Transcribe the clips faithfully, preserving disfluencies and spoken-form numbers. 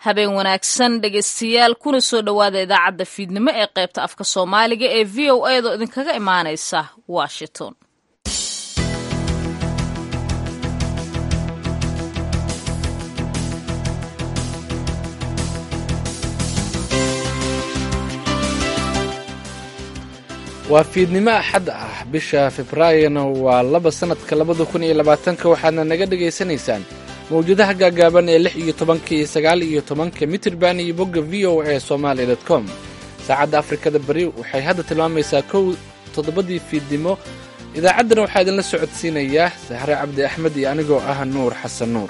habeen wanaagsan dhegaystayaal kuna soo dhowaada idaacadda fiidnimo ee qaybta afka soomaaliga ee v o a do idinkaga imaanaysa washington. waa fiidnimo axad ah bisha februaarina waa laba sanadka labada kun iyo labaatanka waxaadna naga dhegaysanaysaan mawjadaha gaagaaban ee lix iyo tobanka iyo sagaal iyo tobanka mitirban iyo bogga v o a somali dot com. saacadda afrikada bari waxay hadda tilmaamaysaa kow toddobadii fiidnimo. idaacaddana waxaa idinla socodsiinayaa sahre cabdi axmed iyo anigoo ah nuur xasan nuur.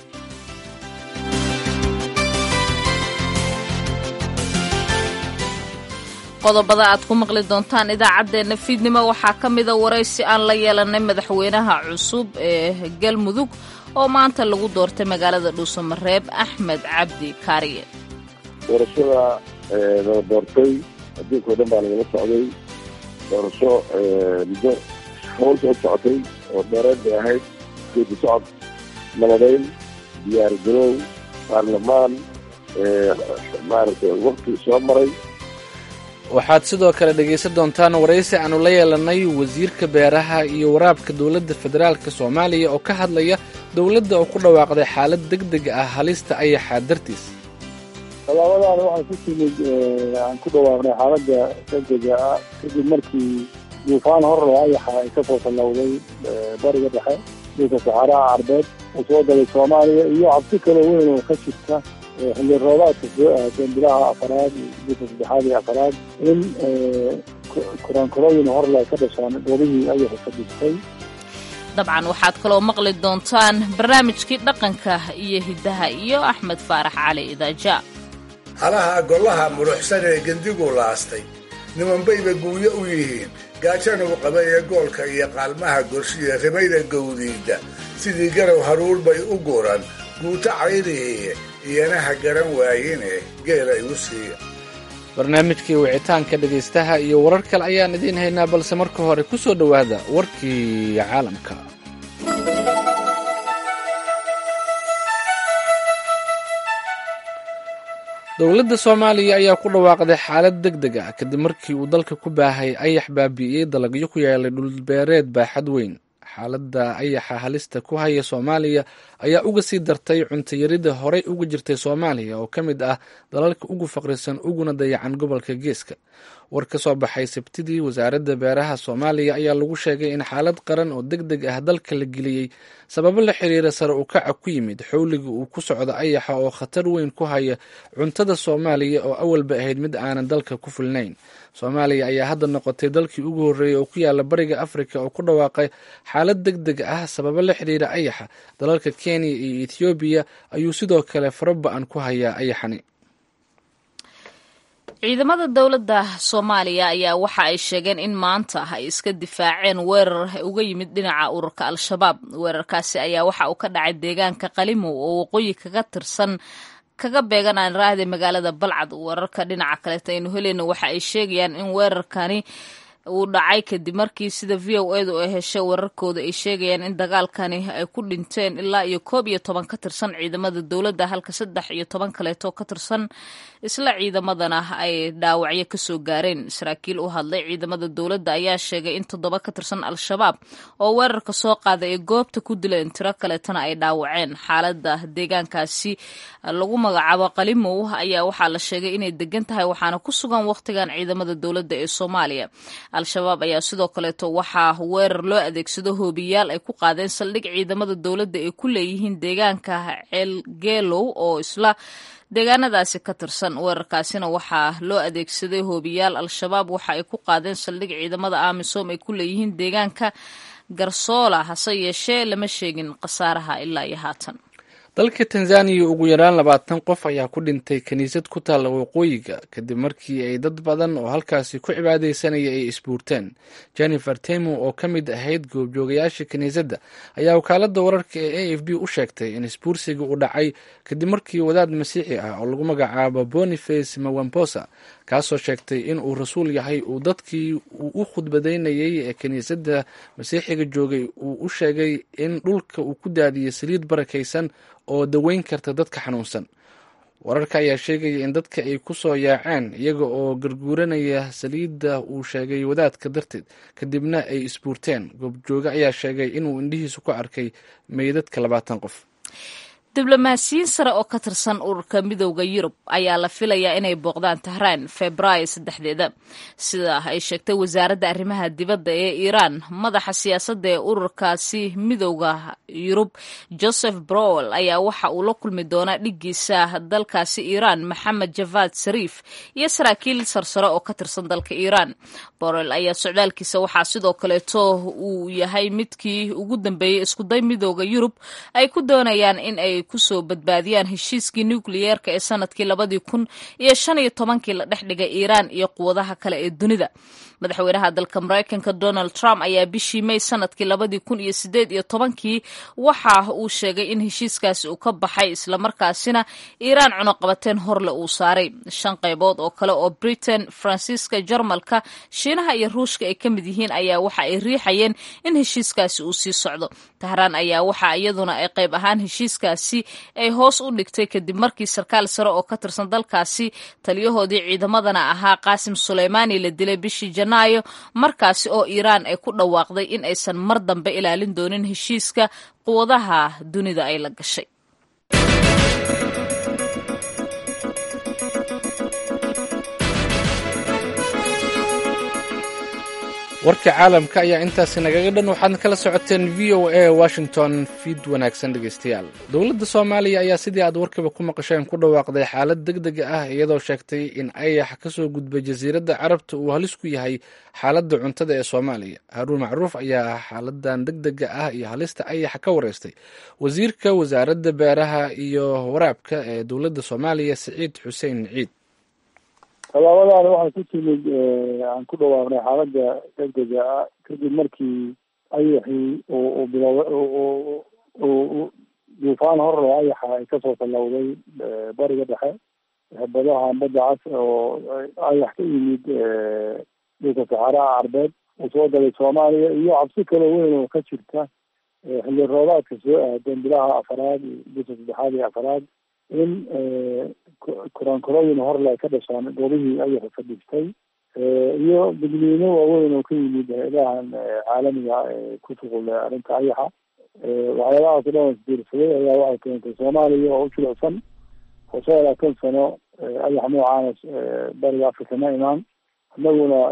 qodobada aad ku maqli doontaan idaacaddeenna fiidnimo waxaa ka mida waraysi aan la yeelanay madaxweynaha cusub ee galmudug oo maanta lagu doortay magaalada dhuusamareeb axmed cabdi kaariye. doorashada lala doortay adduunka o dhan baa lagala socday. doorasho muddo howl soo socotay oo dheereed bay ahayd. geedi socod nabadeyn diyaar garoow baarlamaan maaragtay waqti soo maray. waxaad sidoo kale dhegaysan doontaan waraysi aanu la yeelanay wasiirka beeraha iyo waraabka dowladda federaalka soomaaliya oo ka hadlaya dowladda oo ku dhawaaqday xaalad deg deg ah halista ayaxaa dartiis. tallaabadaana waxay ku timid aan ku dhawaaqnay xaaladda degdega ah kadib markii duufaan horle ayaxa ay ka soo tallawday bariga dhexe dhulka saxaaraha carbeed uu soo galay soomaaliya iyo cabsi kale weyn oo ka jirta xilli roobaadka soo aadeen bilaha afaraad iyo bisha saddexaad iyo afaraad in koraankorooyin horle ay ka dhashaan goobihii ayaxa ka dhistay. dabcan waxaad kaloo maqli doontaan barnaamijkii dhaqanka iyo hiddaha iyo axmed faarax cali idaaja. halaha golaha muruxsan ee gendigu laastay nimanbayba guuyo u yihiin gaajanagu qaba ee goolka iyo qaalmaha gorshiya ribayda gawdiida sidii garow haruur bay u guran guuto cayriye iyanaha garan waayine geela igu siiya. barnaamijkii wicitaanka dhegaystaha iyo warar kale ayaan idiin haynaa balse marka hore ku soo dhowaada warkii caalamka. dowladda soomaaliya ayaa ku dhawaaqday xaalad deg deg ah kadib markii uu dalka ku baahay ayax baabi'iyey dalagyo ku yaalay dhulbeereed baaxad weyn. xaaladda ayaxa halista ku haya soomaaliya ayaa uga sii dartay cuntoyarida horey uga jirtay soomaaliya oo ka mid ah dalalka ugu faqrisan uguna dayacan gobolka geeska. war ka soo baxay sabtidii wasaaradda beeraha soomaaliya ayaa lagu sheegay in xaalad qaran oo deg deg ah dalka la geliyey sababo la xiriira sare u kaca ku yimid xowliga uu ku socdo ayaxa oo khatar weyn ku haya cuntada soomaaliya oo awalba ahayd mid aanan dalka ku filnayn. soomaaliya ayaa hadda noqotay dalkii ugu horreeyey oo ku yaala bariga afrika oo ku dhawaaqay xaalad deg deg ah sababo la xiriira ayaxa. dalalka kenya iyo ethoobiya ayuu sidoo kale faraba-an ku hayaa ayaxani. ciidamada dowladda soomaaliya ayaa waxa ay sheegeen in maanta ay iska difaaceen weerar uga yimid dhinaca ururka al-shabaab. weerarkaasi ayaa waxa uu ka dhacay deegaanka qalimow oo waqooyi kaga tirsan kaga beegan aan raahday magaalada balcad. wararka dhinaca kaleeta aynu helayno waxa ay sheegayaan in weerarkani uu dhacay kadib markii sida v o a du ay heshay wararkooda ay sheegayaan in dagaalkani ay ku dhinteen ilaa iyo koob iyo toban ka tirsan ciidamada dowladda halka saddex iyo toban kaleeto ka tirsan isla ciidamadana ay dhaawacyo kasoo gaareen. saraakiil u hadlay ciidamada dowladda ayaa sheegay in toddoba ka tirsan al-shabaab oo weerarka soo qaaday ee goobta ku dileen tiro kaleetana ay dhaawaceen. xaaladda deegaankaasi lagu magacaabo qalimow ayaa waxaa la sheegay inay degan tahay waxaana ku sugan wakhtigan ciidamada dowladda ee soomaaliya. al-shabaab ayaa sidoo kaleeto waxaa weerar loo adeegsado hoobiyaal ay ku qaadeen saldhig ciidamada dowladda ay ku leeyihiin deegaanka ceelgeelow oo isla deegaanadaasi ka tirsan. weerarkaasina waxaa loo adeegsaday hoobiyaal al-shabaab waxa ay ku qaadeen saldhig ciidamada amisom ay ku leeyihiin deegaanka garsoola hase yeeshee lama sheegin khasaaraha ilaa iyo haatan. dalka tanzaniya ugu yaraan labaatan qof ayaa ku dhintay kiniisad ku taalla waqooyiga kadib markii ay dad badan oo halkaasi ku cibaadaysanaya ay isbuurteen. jennifer temo oo ka mid ahayd goobjoogayaasha kiniisadda ayaa wakaaladda wararka ee a f b u sheegtay in isbuursiga uu dhacay kadib markii wadaad masiixi ah oo lagu magacaabo boniface mawamposa kaasoo sheegtay in uu rasuul yahay uu dadkii uu u khudbadaynayay ee kiniisadda masiixiga joogay uu u sheegay in dhulka uu ku daadiyey saliid barakaysan oo daweyn karta dadka xanuunsan. wararka ayaa sheegaya in dadka ay ku soo yaaceen iyaga oo garguuranaya saliidda uu sheegay wadaadka darteed kadibna ay isbuurteen. goobjooge ayaa sheegay inuu indhihiisu ku arkay meydadka labaatan qof. diblomaasiyiin sare oo ka tirsan ururka midowda yurub ayaa la filayaa inay booqdaan tahraan febraayo saddexdeeda sida ay sheegtay wasaaradda arrimaha dibadda ee iiraan. madaxa siyaasadda ee ururkaasi midowda yurub joseph browel ayaa waxa uu la kulmi doonaa dhiggiisa dalkaasi iiraan maxamed javad sariif iyo saraakiil sarsare oo ka tirsan dalka iiraan. browel ayaa socdaalkiisa waxaa sidoo kaleeto uu yahay midkii ugu dambeeyey iskuday midowda yurub ay ku doonayaan in ay kusoo badbaadiyaan heshiiskii nukliyeerka ee sanadkii labadii kun iyo shan iyo tobankii la dhex dhigay iiraan iyo quwadaha kale ee dunida. madaxweynaha dalka maraykanka donald trump ayaa bishii may sanadkii labadii kun iyo sideed iyo tobankii waxa uu sheegay in heshiiskaasi uu ka baxay islamarkaasina iiraan cunuqabateen horle uu saaray. shan qaybood oo kale oo britain, faransiiska, jarmalka, shiinaha iyo ruushka ay ka mid yihiin ayaa waxa ay riixayeen in heshiiskaasi uu sii socdo. tahraan ayaa waxa iyaduna ay qayb ahaan heshiiskaasi ay hoos u dhigtay kadib markii sarkaal sare oo ka tirsan dalkaasi taliyahoodii ciidamadana ahaa qaasim suleymaani la dilay bishii janaayo markaasi oo iiraan ay ku dhawaaqday in aysan mar dambe ilaalin doonin heshiiska quwadaha dunida ay la gashay. warka caalamka ayaa intaasi nagaga dhan. waxaadna kala socoteen v o a washington. fiid wanaagsan dhegeystayaal. dowladda soomaaliya ayaa sidii aad warkiiba ku maqasheen ku dhawaaqday xaalad deg dega ah iyadoo sheegtay in ayax ka soo gudbay jasiiradda carabta uu halis ku yahay xaaladda cuntada ee soomaaliya. haruun macruuf ayaa xaaladan deg dega ah iyo halista ayaxa ka wareystay wasiirka wasaaradda beeraha iyo waraabka ee dowladda soomaaliya siciid xuseen ciid. tallaabadaani waxay ku timid aan ku dhawaaqnay xaaladda degdega ah kadib markii ayaxii uu bilowda duufaan horle ayaxa ay kasoo tallawday bariga dhexe badaha badda cas oo ayax ka yimid dhulka saxaraha carbeed uu soo galay soomaaliya iyo cabsi kale weyn oo ka jirta xilli roobaadka soo aadan bilaha afaraad bisha saddexaad iyo afaraad in koronkorooyin horle ay ka dhashaan goobihii ayaxa fadhiistay iyo digniino waaweyn oo ka yimid hay-adahan caalamiga ee ku shuqula arrinta ayaxa. waxyaalahaas o dhan isbiirsaday ayaa waxay keentay soomaaliya oo u jilicsan oo shan iyo labaatan sano ayax noocaana bariga africa ma imaan. annaguna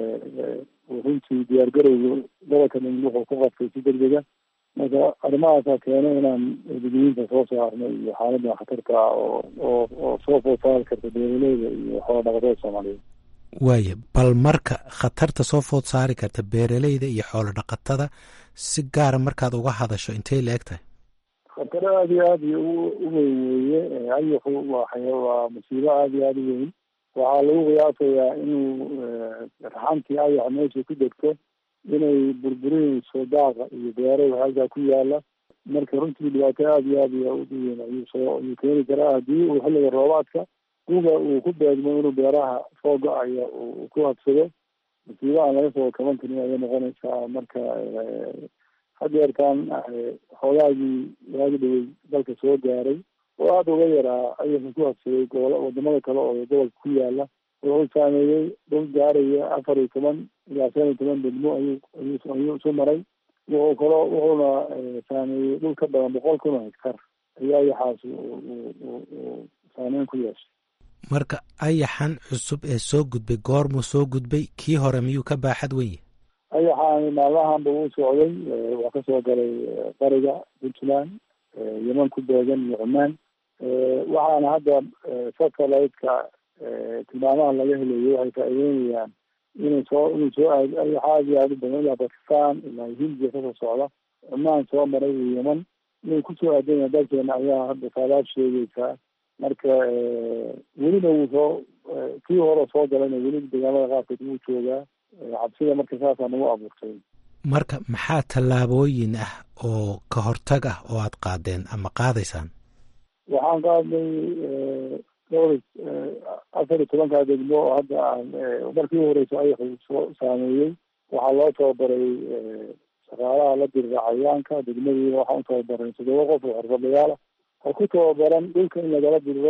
runtii diyaargarowga gobolkan wuxuu ku qabtay si degdega. marka arrimahaasaa keenay inaan digniinta soo saarnay iyo xaaladda khatarta oo oo oo soo food saari karta beeraleyda iyo xoola dhaqatada soomaaliyeed. waaya bal marka khatarta soo food saari karta beeraleyda iyo xoolo dhaqatada si gaara markaad uga hadasho intay la eg tahay? khataro aada iyo aada u weyn weeye. ayaxu waa waa musiibo aada iyo aada u weyn. waxaa lagu qiyaasayaa inuu raxantii ayaxa meesha ku degto inay burburinayso daaqa iyo beeraha halkaa ku yaala. marka runtii dhibaato aada iyo aada iyo u weyn ayuu soo ayuu keeni karaa haddii uu xilliga roobaadka guga uu ku beegmo inuu beeraha soo go-aya uu ku habsado. musiibo aan laga soo kaban karin ayay noqonaysaa. marka hadeertaan xoogaagii waagi dhawey dalka soo gaaray oo aada uga yaraa ayaxu ku habsaday gobol wadamada kale oo gobolka ku yaala wuxuu saameeyey dhul gaaraya afar iyo toban ilaa shan iyo toban degmo ayuu ayuu ayuu isu maray. wuxuu kaloo wuxuuna saameeyey dhul ka badan boqol kun oo hektar ayaa ayaxaas uu saameyn ku yeeshay. marka ayaxan cusub ee soo gudbay goormuu soo gudbay? kii hore miyuu ka baaxad weyn yahay? ayaxaani maalmahanba uu socday. waa kasoo galay bariga puntland, yeman ku beegan iyo cumaan. waxaana hadda satellite-ka tilmaamaha laga helayo waxay faa-iideynayaan inay soo inuu soo aad ayax aada iyo aada u badan ilaa bakistan ilaa hindiya kasoo socda, cumaan soo maray iyo yeman inay kusoo aadanya dalkeena ayaa hadda saadaad sheegaysaa. marka welina wuu soo kii hore soo galayna weli deegaamada qaarkood wuu joogaa. cabsida marka saasaa nagu abuurtay. marka maxaa tallaabooyin ah oo ka hortag ah oo aada qaadeen ama qaadaysaan? waxaan qaadnay dhowr afar iyo tobankaa degmo oo hadda aan markii u horeysa ayaxu soo saameeyey. waxaa loo tababaray shaqaalaha la dirira cayaanka degmadii. waxaan u tababaray toddoba qof oo xirfadlayaala oo ku tababaran dhulka in lagala diriro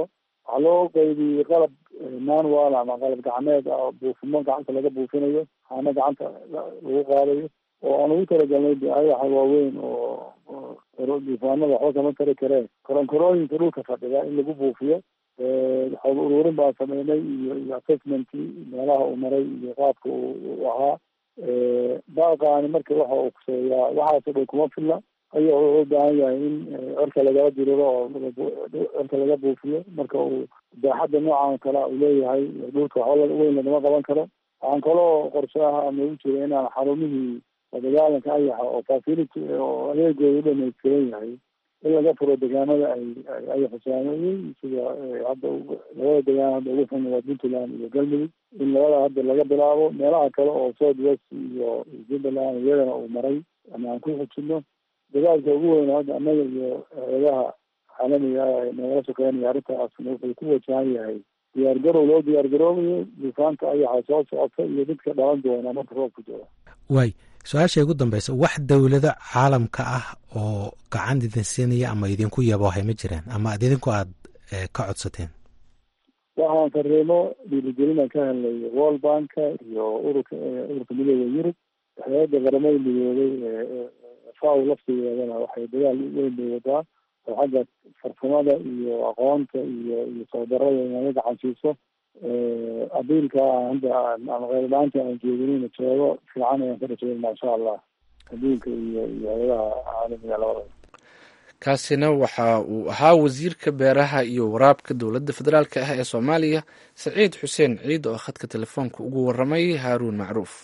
waxaa loo qaybiyey qalab manual ama qalab gacmeed ah buufimo gacanta laga buufinayo haana gacanta lagu qaadayo oo aan ugu talagalnay ayaxa waaweyn oo duufaanada waxba kama tari kareen koronkorooyinka dhulka fadhida in lagu buufiyo xoog ururin baan sameynay iyo iyo assessmentkii meelaha uu maray iyo qaabka uu ahaa baaqaani marka waxa uu kuseeyaa waxaasoo dhan kuma filla ayaa wuxuu u baahan yahay in cirka lagala diriro oo cirka laga buufiyo marka uu baaxadda noocan kale uu leeyahay dhulka waxba weyn lagama qaban karo waxaan kaloo qorshaha nagu jira inaan xarumihii dagaalanka ayaxa oo facility oo adeegooda u dhamaystiran yahay in laga furo degaamada ay ayaxa saameeyey sida hadda labada degaan hadda ugu xun waa puntland iyo galmudug in labada hadda laga bilaabo meelaha kale oo south west iyo jubbaland iyadana uu maray ama aan ku xujino dagaalka ugu weyn hadda annaga iyo eedaha caalamiga ah nagala shaqeynaya arrintaasna wuxuu ku wajahan yahay diyaargarow loo diyaargaroobayo duufaanta ayaxa soo socota iyo dadka dhalan doona marka roobku jiro waay su-aasha ugu dambeysa wax dowlado caalamka ah oo gacan idin siinaya ama idinku yaboohay ma jiraan ama ad idinku aada ka codsateen waxaan fariimo dhiirigelinaan ka helnay world banka iyo ururka ururka midooda yurub hay-adda qaramada midoobay faw laftigeedana waxay dagaal weyn bay wadaa oo xagga farsamada iyo aqoonta iyo iyo soodarada inay gacan siiso abiilka hadda ama qeyladaanta aan jeedinina jeego fiican ayaan ka rajeynaa insha allah abiilka iyo iyo hay-adaha caalamiga labadaba kaasina waxa uu ahaa wasiirka beeraha iyo waraabka dowladda federaalk ah ee soomaaliya saciid xuseen ciid oo khadka telefoonka ugu waramay haaruun macruuf.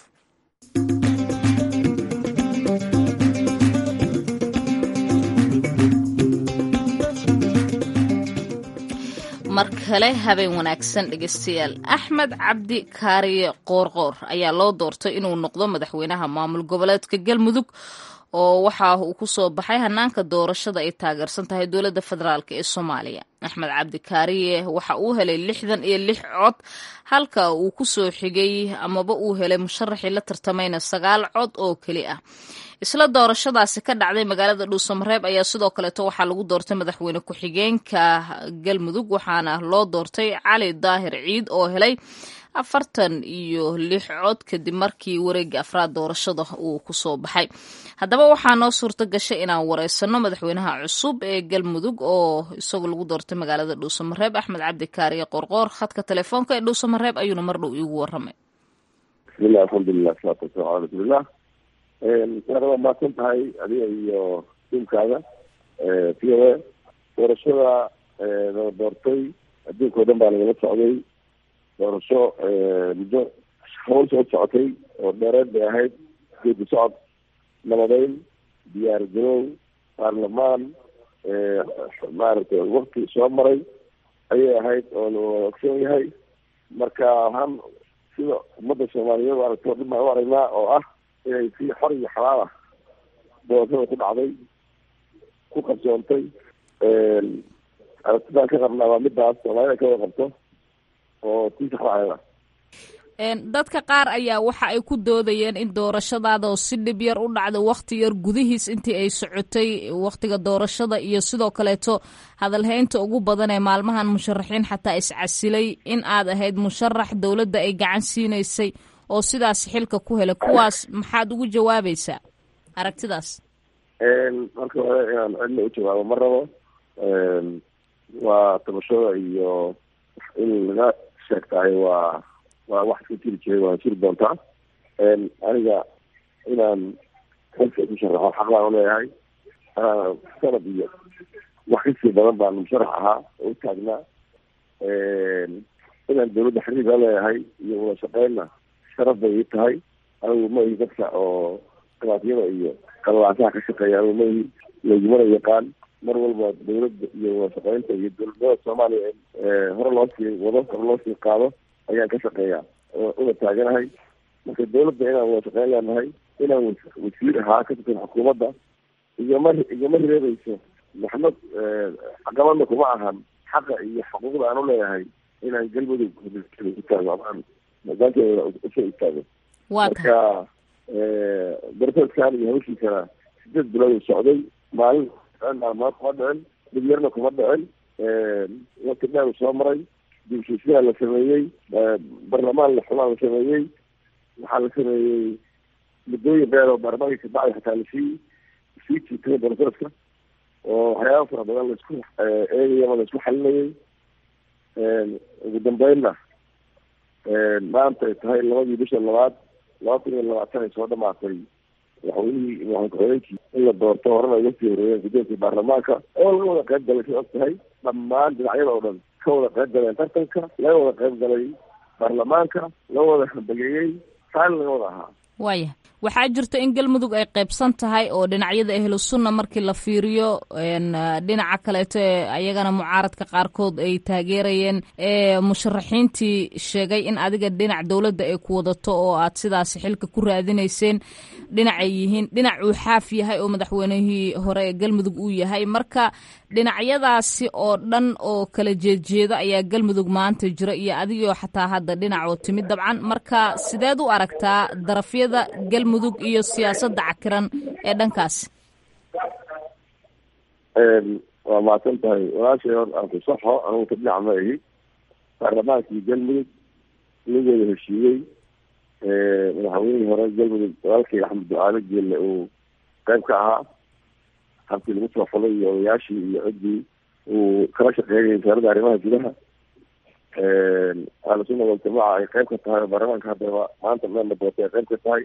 mar kale habeen wanaagsan dhegeystayaal. axmed cabdi kaariye qoorqoor ayaa loo doortay inuu noqdo madaxweynaha maamul goboleedka galmudug oo waxa uu ku soo baxay hanaanka doorashada ay taageersan tahay dowladda federaalk ee soomaaliya. axmed cabdi kaariye waxa uu helay lixdan iyo lix cod halka uu ku soo xigay amaba uu helay musharaxii la tartamayna sagaal cod oo keli ah. isla doorashadaasi ka dhacday magaalada dhuusamareeb ayaa sidoo kaleeto waxaa lagu doortay madaxweyne ku-xigeenka galmudug waxaana loo doortay cali daahir ciid oo helay afartan iyo lix cod kadib markii wareegga afraad doorashada uu ku soo baxay. haddaba waxaa noo suurto gashay inaan wareysano madaxweynaha cusub ee galmudug oo isagu lagu doortay magaalada dhuusamareeb axmed cabdi kaariye qoorqoor khadka telefoonka ee dhuusamareeb ayuuna mar dhow iigu waramay. bismillah alxamdulilah salaatu wasalaamu ala rasuulillah. waa mahadsan tahay adiga iyo tiimkaada v o a doorashada la doortay adduunka o dhan baa lagala socday doorasho muddo hawl soo socotay oo dheereed bay ahayd geedi socod nabadeyn diyaar garow baarlamaan maaragtay wakti soo maray ayay ahayd oo la ogsoon yahay marka waxaan sida ummadda soomaaliyeed aragto dhin baan u aragnaa oo ah inay si xor iyo xalaal ah doorashada ku dhacday ku qarsoontay aragtidaan ka qabnaa waa midaas soomaalida ka wada qabto oo tii saxraayada. dadka qaar ayaa waxa ay ku doodayeen in doorashadaada oo si dhib yar u dhacda wakti yar gudihiis intii ay socotay waktiga doorashada iyo sidoo kaleeto hadalhaynta ugu badan ee maalmahan musharaxiin xataa iscasilay in aad ahayd musharax dowladda ay gacan siinaysay oo sidaas xilka ku helay kuwaas maxaad ugu jawaabaysaa aragtidaas? marka hore inaan cidna u jawaabo ma rabo, waa tabashada iyo in laga sheegtahay waa waa wax iska jiri jiray waa jiri doontaa. aniga inaan xilka ku sharaxo xaq baan uleeyahay. sanad iyo wax kasii badan baan musharax ahaa oo u taagnaa. inaan dawladda xiriir la leeyahay iyo wada shaqeynna sharaf bay ii tahay. anigu ma ihi dadka oo khilaafyada iyo qalwaasaha ka shaqeeya, anigu ma ihi laygumana yaqaan. mar walba dawladda iyo wada shaqeynta iyo dowladnimada soomaaliya hore loo sii wado hore loo sii qaado ayaan ka shaqeeyaa oo una taaganahay. marka dawladda inaan wada shaqeyn leenahay, inaan wasiir ahaa ka tirsan xukuumadda igama igama reebayso maxmed caqabadna kuma ahan xaqa iyo xuquuqda aan uleeyahay inaan galmudug ku taago amaan maadaankeeda usoo istaago. marka darasaskan iyo hawshiisana sideed bilood socday, maalin maalmood kuma dhicin, dib yarna kuma dhicin. waqti dheer soo maray dibshiisiyaa la sameeyey barlamaan la xumaa la sameeyey waxaa la sameeyey muddooyin dheer oo baarlamaanka kabacdi xataa lasii sii jiitay broseska oo waxyaaba fara badan laisku eegay ama laisku xalinayay ugu dambeynna maanta ay tahay labadii bisha labaad labatan iyo labaatan ay soo dhamaatay madaxweynihii madaxweynkii in la doorto horena uga sii horeeyeen gudoomkii baarlamaanka oo laga wada qayb galay say og tahay dhammaan dhinacyada oo dhan ka wada qayb galeen tartanka laga wada qayb galay baarlamaanka laga wada hambageeyey saali laga wada ahaa waaya waxaa jirta in galmudug ay qaybsan tahay oo dhinacyada ahlu sunna markii la fiiriyo dhinaca kaleeto ee ayagana mucaaradka qaarkood ay taageerayeen ee musharaxiintii sheegay in adiga dhinac dowladda ay ku wadato oo aad sidaasi xilka ku raadinayseen dhinacay yihiin dhinac uu xaaf yahay oo madaxweynihii hore ee galmudug uu yahay marka dhinacyadaasi oo dhan oo kala jeedjeeda ayaa galmudug maanta jira iyo adigoo xataa hadda dhinacoo timid dabcan marka sideed u aragtaa darafyada galmudug iyo siyaasadda cakiran ee dhankaasi waa mahadsan tahay walaashay hor aan ku saxo anugu ka dhinac ma ahi baarlamaankii galmudug lagooda heshiiyey madaxweynihii hore galmudug walaalkay axmed ducaale geelle uu qayb ka ahaa habkii lagu soo xulay iyo odayaashii iyo ciddii uu kala shaqeynayay wasaaradda arrimaha gudaha ahlu sunna waljamaaca ay qayb ka tahay oo baarlamaanka haddaba maanta meel la doortay ay qayb ka tahay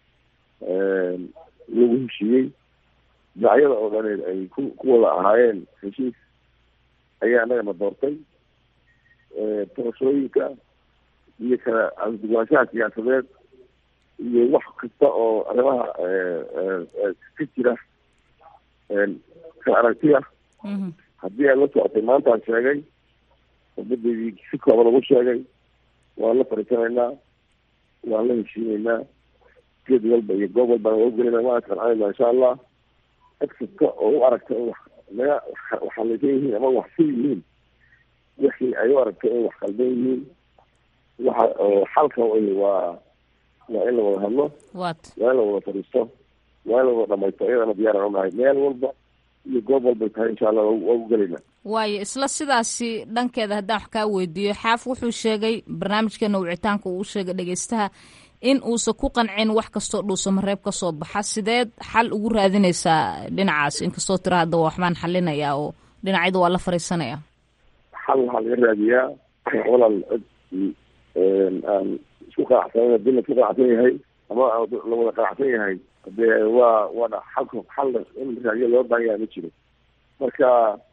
lagu heshiiyey dhinacyada oo dhan ay ku ku wada ahaayeen heshiis ayaa annagana doortay doorashooyinka iyo kala duwanaanshaha siyaasadeed iyo wax kasta oo arrimaha ka jira kala aragtiya haddii aad la socotay maantaan sheegay ubadeedii si kooban lagu sheegay waan la fariisanaynaa waan la heshiinaynaa geed walba iyo goob walbana waa ugelinaa waan isqancanayna insha allah cid kasta oo u aragta in wax naga waxalaysan yihiin ama wax si yihiin wixii ay u aragta in wax qaldan yihiin waxa oo xalka waa waa in la wada hadlo waa in la wada fadhiisto waa in la wada dhamaysto iyadana diyaaran unahay meel walba iyo goob walbay tahay insha allah waa ugelaynaa waayo isla sidaasi dhankeeda haddaan wax kaa weydiiyo xaaf wuxuu sheegay barnaamijkeena wicitaanka uu sheegay dhegeystaha in uusan ku qancin wax kastoo dhuusamareeb ka soo baxa sideed xal ugu raadinaysaa dhinacaas inkastoo tira hadda waxbaan xalinayaa oo dhinacyada waa la fariisanaya xal waxaa laga raadiyaa walaal cid aan isku qanacsan hadii laisku qanacsan yahay ama lawada qanacsan yahay hadee waa waana xalka xal in raadiyo loo baahan yahay ma jiro marka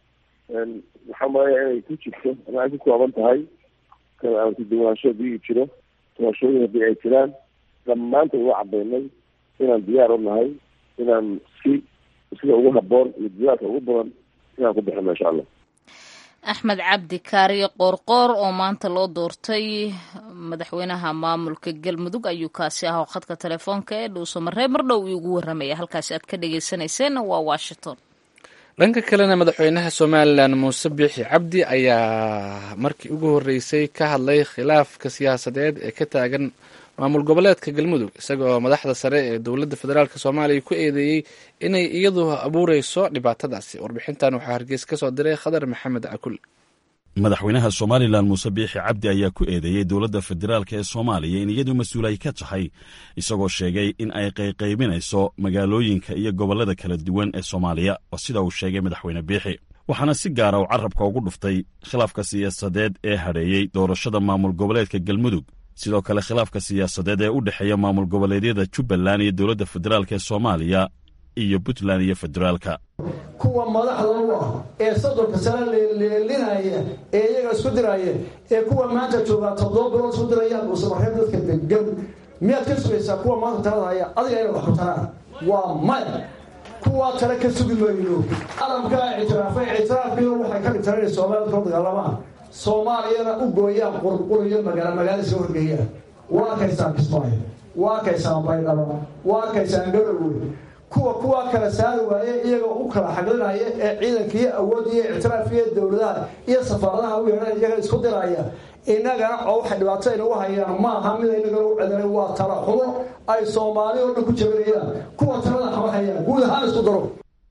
waxaa malaya inay ku jirto ama ay ku kooban tahay aan kuduwanaansho hadii jiro doorashooyin haddii ay jiraan dhammaantood waa cadeynay inaan diyaar u nahay inaan si sida ugu haboon iyo diyaarka ugu badan inaan ku bixino insha allah axmed cabdi kaariye qoorqoor oo maanta loo doortay madaxweynaha maamulka galmudug ayuu kaasi ah oo khadka telefoonka ee dhuusamareeb mar dhow iigu warramaya halkaasi aad ka dhagaysanayseen waa washington dhanka kalena madaxweynaha somalilan muuse biixi cabdi ayaa markii ugu horreysay ka hadlay khilaafka siyaasadeed ee ka taagan maamul goboleedka galmudug isagoo madaxda sare ee dowladda federaalk soomaaliya ku eedeeyey inay iyadu abuureyso dhibaatadaasi warbixintan waxaa hargeysa ka soo diray khadar maxamed cakul madaxweynaha somalilan muuse biixi cabdi ayaa ku eedeeyey dowladda federaalk ee soomaaliya in iyadu mas-uul ay ka tahay isagoo sheegay in ay qayqaybinayso magaalooyinka iyo gobollada kala duwan ee soomaaliya waa sida uu sheegay madaxweyne biixi waxaana si gaara uu carrabka ugu dhuftay khilaafka siyaasadeed ee hadheeyey doorashada maamul goboleedka galmudug sidoo kale khilaafka siyaasadeed ee u dhexeeya maamul goboleedyada jubbaland iyo dowladda federaalk ee soomaaliya iyo puntland iyo federaalka kuwa madaxda u ah ee soddonka sano leelinaya ee iyaga isku diraya ee kuwa maanta joogaa toddoba bilood isku dirayaan dhuusamareeb dadka degan miyaad ka sugaysaa kuwa maanta talada haya adiga inay wax ku taraan waa maya kuwa tale ka sugi mayno caalamkaa ictiraafay ictiraafkiina waxay ka dhigtaan inay soomaalida kala dagaalamaan soomaaliyana u gooyaan qurquriyo magaala magaala soo horgeeyaan waa arkaysaan kismaayo waa arkaysaan baydhabo waa arkaysaan garowe kuwa kuwa kala saari waaye iyagoo u kala xaglinaya ee ciidankiiyo awoodda iyo ictiraafiyo dowladaha iyo safaaradaha u yeedhan iyaga isku diraya innagana oo waxay dhibaato inagu hayaan maaha mid inagana u cedanay waa tala xumo ay soomaali oo dhan ku jabinayaan kuwa talada hama hayaan guud ahaan isku daro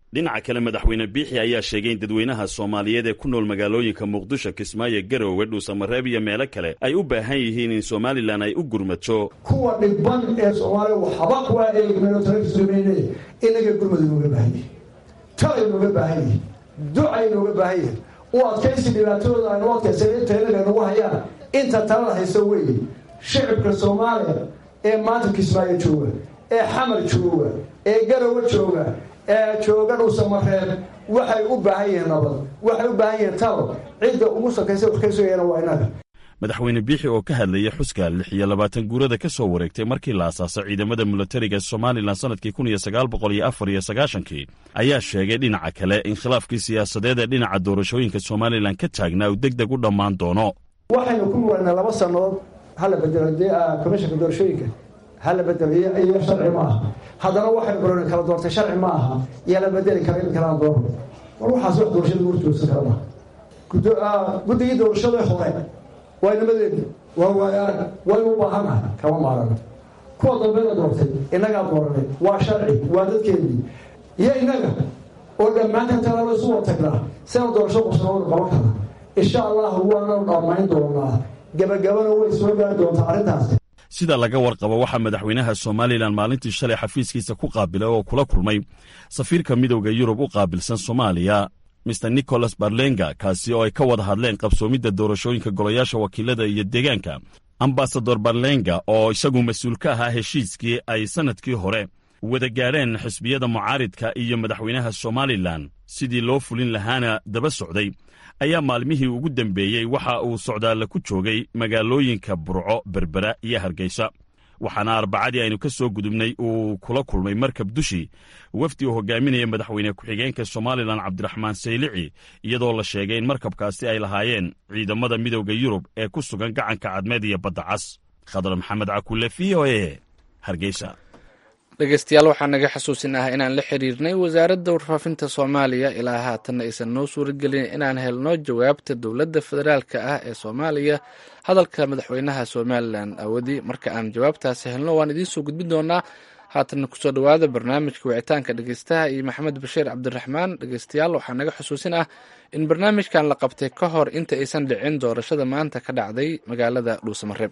dhinaca kale madaxweyne biixi ayaa sheegay in dadweynaha soomaaliyeed ee ku nool magaalooyinka muqdisho kismaayo garowe dhuusamareeb iyo meelo kale ay u baahan yihiin in somalilan ay u gurmato kuwa dhibban ee soomaaliya waxba kuwa eegmeelotarakisoomeyne inaga gurmada nooga baahan yihin talay nooga baahan yihin ducay nooga baahan yihin u adkaysi dhibaatadooda aynu adkaysan inta inaga nagu hayaan inta talada hayso weeye shicibka soomaaliya ee maanta kismaayo jooga ee xamar jooga ee garowe jooga ee jooga dhuusamareeb waxay u baahan yihiin nabad waxay u baahan yihiin talo cidda ugu sakaysa wax ka sooyana waa inaga madaxweyne biixi oo ka hadlayay xuska lix iyo labaatan guurada ka soo wareegtay markii la asaasay ciidamada milatariga somalilan sanadkii kun iyo sagaal boqol iyo afar iyo sagaashankii ayaa sheegay dhinaca kale in khilaafkii siyaasadeed ee dhinaca doorashooyinka somalilan ka taagnaa uu deg deg u dhammaan doono waxaynu ku muranay laba sannadood hala bedelo dee komishanka doorashooyinka hala bedelo iyo sharci ma aha haddana waxaynu muranay kala doortay sharci ma aha iyo la bedeli kara in kalaan doorno war waxaas wax doorashada lagu horjoogsan kara maaha guddigii doorashada hore waa nimadeeni waa waayaan waynu u baahannahay kama maarano kuwa dambeeda doortay innagaa dooranay waa sharci waa dadkeedii iyo innaga oo dhammaantan talaalo isu wada tagnaa sidaan doorasho qubsanooda qaban karna insha allahu waananu dhammayn doonaa gabagabana way soo gaari doontaa arrintaas sida laga warqabo waxaa madaxweynaha somalilan maalintii shalay xafiiskiisa ku qaabilay oo kula kulmay safiirka midowda yurub u qaabilsan soomaaliya mister nicholas barlenga kaasi oo ay ka wada hadleen qabsoomidda doorashooyinka golayaasha wakiilada iyo deegaanka ambasador barlenga oo isagu mas-uul ka ahaa heshiiskii ay sannadkii hore wada gaadheen xisbiyada mucaaridka iyo madaxweynaha somalilan sidii loo fulin lahaana daba socday ayaa maalmihii ugu dembeeyey waxa uu socdaalla ku joogay magaalooyinka burco berbera iyo hargeysa waxaana arbacadii aynu ka soo gudubnay uu kula kulmay markab dushii wafdi uu hogaaminaya madaxweyne ku-xigeenka somalilan cabdiraxmaan saylici iyadoo la sheegay in markabkaasi ay lahaayeen ciidamada midowda yurub ee ku sugan gacanka cadmeed iyo badda cas khadar maxamed cakulle v o e hargeysa dhegeystayaal waxaa naga xasuusinaha inaan la xiriirnay wasaaradda warfaafinta soomaaliya ilaa haatanna aysan noo suuragelin inaan helno jawaabta dowladda federaalka ah ee soomaaliya hadalka madaxweynaha somalilan awadi marka aan jawaabtaasi helno waan idiin soo gudbin doonaa haatanna kusoo dhowaada barnaamijka wicitaanka dhegeystaha iyo maxamed bashiir cabdiraxmaan dhegeystayaal waxaa naga xusuusin ah in barnaamijkan la qabtay ka hor inta aysan dhicin doorashada maanta ka dhacday magaalada dhuusamareeb.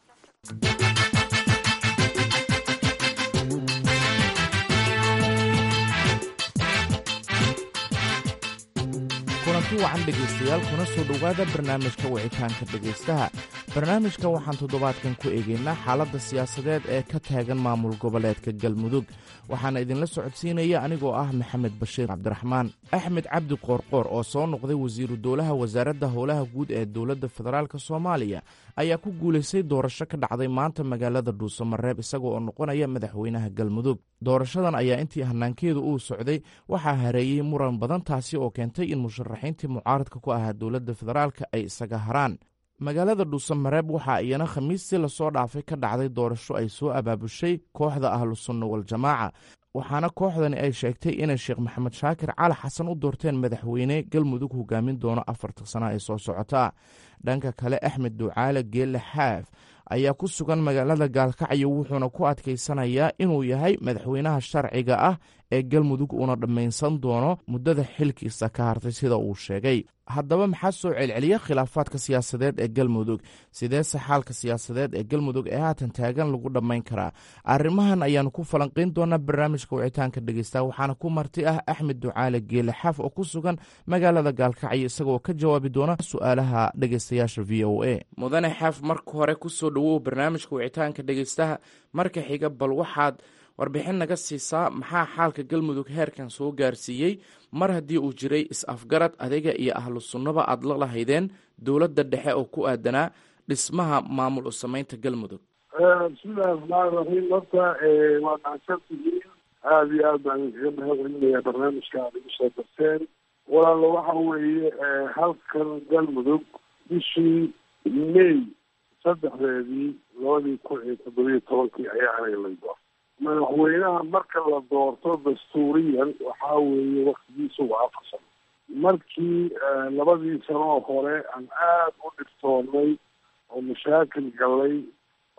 kulanti wacan dhegaystayaal kuna soo dhowaada barnaamijka wicitaanka dhegaystaha. barnaamijka waxaan toddobaadkan ku eegaynaa xaaladda siyaasadeed ee ka taagan maamul goboleedka galmudug waxaana idinla socodsiinaya anigoo ah maxamed bashiir cabdiraxmaan. axmed cabdi qoorqoor oo soo noqday wasiiru dowlaha wasaaradda howlaha guud ee dowladda federaalk soomaaliya ayaa ku guulaystay doorasho ka dhacday maanta magaalada dhuusamareeb isaga oo noqonaya madaxweynaha galmudug. doorashadan ayaa intii hanaankeedu uu socday waxaa hareeyey muran badan taasi oo keentay in musharaxiintii mucaaradka ku ahaa dowladda federaalka ay isaga haraan. magaalada dhuusamareeb waxaa iyana khamiistii lasoo dhaafay ka dhacday doorasho ay soo abaabushay kooxda ahlu sunna waljamaaca waxaana kooxdani ay sheegtay inay sheekh maxamed shaakir cali xasan u doorteen madaxweyne galmudug hogaamin doono afarta sano ay soo socotaa. dhanka kale axmed ducaale geelle xaaf ayaa ku sugan magaalada gaalkacyo wuxuuna ku adkaysanayaa inuu yahay madaxweynaha sharciga ah ee galmudug uuna dhammaysan doono muddada xilkiisa ka hartay sida uu sheegay. haddaba maxaa soo celceliya khilaafaadka siyaasadeed ee galmudug sideese xaalka siyaasadeed ee galmudug ee haatan taagan lagu dhammayn karaa? arrimahan ayaanu ku falanqayn doonaa barnaamijka wicitaanka dhegeysta waxaana ku marti ah axmed ducaale geele xaaf oo ku sugan magaalada gaalkacyo isagoo ka jawaabi doona su-aalaha dhegeystayaasha v o a. mudane xaaf marka hore kusoo dhowow barnaamijka wicitaanka dhegeystaha marka xiga bal waxaad warbixin naga siisaa maxaa xaalka galmudug heerkan soo gaarsiiyey mar haddii uu jiray is-afgarad adiga iyo ahlu sunnaba aad la lahaydeen dowladda dhexe oo ku aadanaa dhismaha maamul u samaynta galmudug. bismillahi raxmaani raxiim horta waa mahadsantihiin aada iyo aad baan idinkaga mahadcelinayaa barnaamijka aad igu soo darteen walaalo waxa weeye halkan galmudug bishii may saddexdeedii labadii kun iyo toddobiyo tobankii ayaa anaga lay doortay madaxweynaha marka la doorto dastuuriyan waxaa weeye waktigiisu waa afar sano. markii labadii sanoo hore aan aada u dhibtoonnay oo mashaakil gallay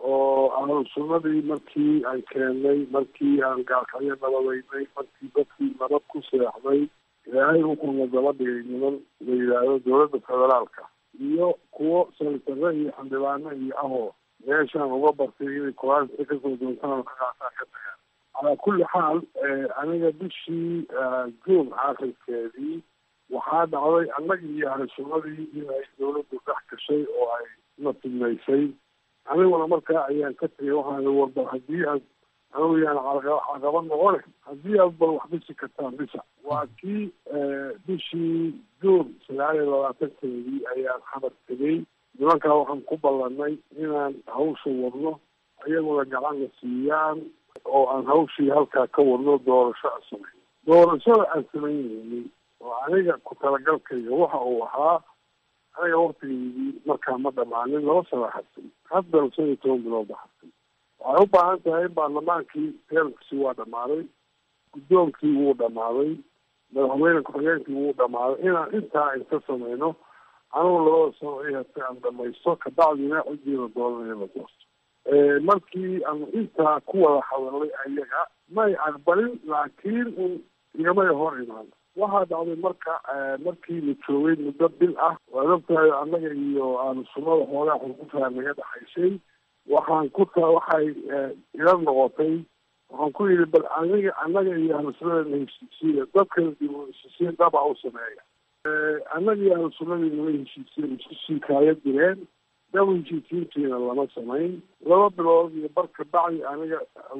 oo ahlu sunnadii markii aan keennay, markii aan gaalkacyo nabadeynay, markii dadkii nabad ku seexday, ilaahay wuxuuna daba dhigay niman la yidhaahdo dowladda federaalka iyo kuwo salitare iyo xildhibaano iyo ahoo meeshaan uga bartay inay kuraasta kasoo doontaan ka qaataan ka tagaan. calaa kulli xaal aniga bishii juun aakhirkeedii waxaa dhacday annaga iyo ahlu sunnadii inay dowladdu dhex gashay oo ay na fidnaysay. aniguna markaa ayaan ka tegay waxaan warba haddii aad anigu yaan caqaba noqone haddii aad bal wax dhisi kartaan bisa. waa kii bishii juun sagaal iyo labaatankeedii ayaan xamar tegey. nimankaa waxaan ku ballanay inaan hawsha wadno, iyaguna gacanna siiyaan oo aan hawshii halkaa ka wadno doorasho aan sameyn. doorashada aan samaynayay oo aniga ku talagalkayga waxa uu ahaa, aniga waktigeydii markaa ma dhamaanin, laba sano xabsay, haddana shan iyo toban bilood ba xabsay. waxay u baahan tahay baarlamaankii teerkisi waa dhamaaday, guddoonkii wuu dhamaaday, madaxweyne ku-xigeenkii wuu dhamaaday, inaan intaa inta sameyno anugu labada sano i hatay aan dhamaysto, kabacdina cidiina dooranaya la doorto. markii aanu intaa ku wada hadalay ayaga may aqbalin, laakiin un igamay hor imaan. waxaa dhacday marka markii la joogay muddo bil ah, waad ogtahay annaga iyo ahlu sunnada xoogaa xurgufaa naga dhaxaysay. waxaan ku ta waxay ila noqotay, waxaan ku yidhi bal aniga annaga iyo ahlu sunnada na heshiisiiya, dadkana dib u heshiisiya daba u sameeya. annaga iyo ahlu sunnadii nama heshiisiya, heshiisii kaaya direen, daba heshiisiintiina lama samayn. laba bilood iyo barka bacdi aniga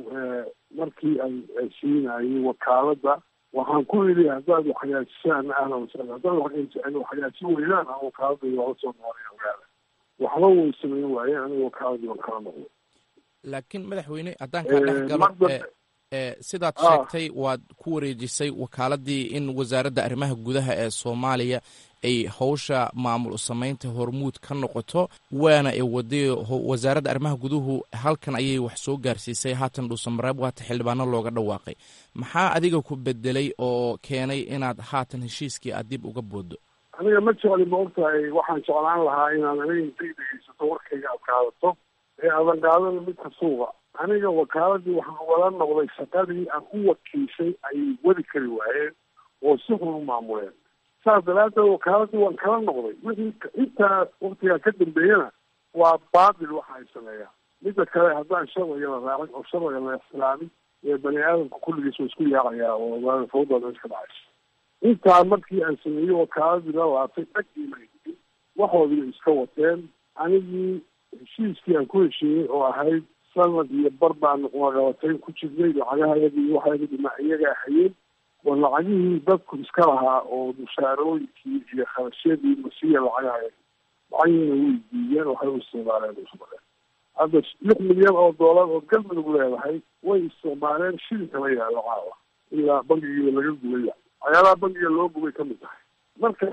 markii ay siinayay wakaaladda waxaan ku yidhi haddaad waxhagaajisaan ahlan wasahlan, haddaad waxhagaajin weydaan aan wakaaladda looga soo noolay ogaada. waxba way samayn waayeen, aniga wakaaladii waan kala noqday. laakiin madaxweyne haddaan kaa dhex galo, sidaad sheegtay waad ku wareejisay wakaaladii in wasaaradda arrimaha gudaha ee soomaaliya ay hawsha maamul samaynta hormuud ka noqoto, waana ay waday wasaaradda arrimaha guduhu halkan ayay wax soo gaarsiisay. haatan dhuusamareeb waata xildhibaano looga dhawaaqay. maxaa adiga ku bedelay oo keenay inaad haatan heshiiskii aad dib uga boodo? aniga ma jecli ma ogtahay, waxaan jeclaan lahaa inaad aniga intay dhegeysato warkayga aad qaadato ee aadan qaadana midka suuqa. aniga wakaaladii waxaan wada noqday shaqadii aan u wakiishay ayay wadi kari waayeen oo si xun u maamuleen. saas daraadeed wakaaladii waan kala noqday. wixii intaa waktigaa ka dambeeyana waa baatil waxa ay sameeyaan. midda kale haddaan sharciga la raacin oo sharciga la ixtiraamin ee bani aadamka kulligiis waa isku yaacayaa oo waana fawdooda iska dhacaysa. intaa markii aan sameeyey wakaaladii la laabtay dhagiima waxoodii iska wateen. anigii heshiiskii aan ku heshiiyey oo ahayd sanad iyo bar baan waqabatayn ku jirnay, lacagahayagii waxayga dhinac iyaga ahayeen oo lacagihii dadku iska lahaa oo mushaarooyinkii iyo kharashyadii masiya lacagahayaga lacagihiina way diideen, waxay u isticmaaleen usmale. hadda lix milyan oo doolar oo galmudug leedahay way isticmaaleen, shilinka la yaalo caawa ilaa bangigiiba laga gubaya. waxyaalaha bangiga loo gubay kamid tahay. marka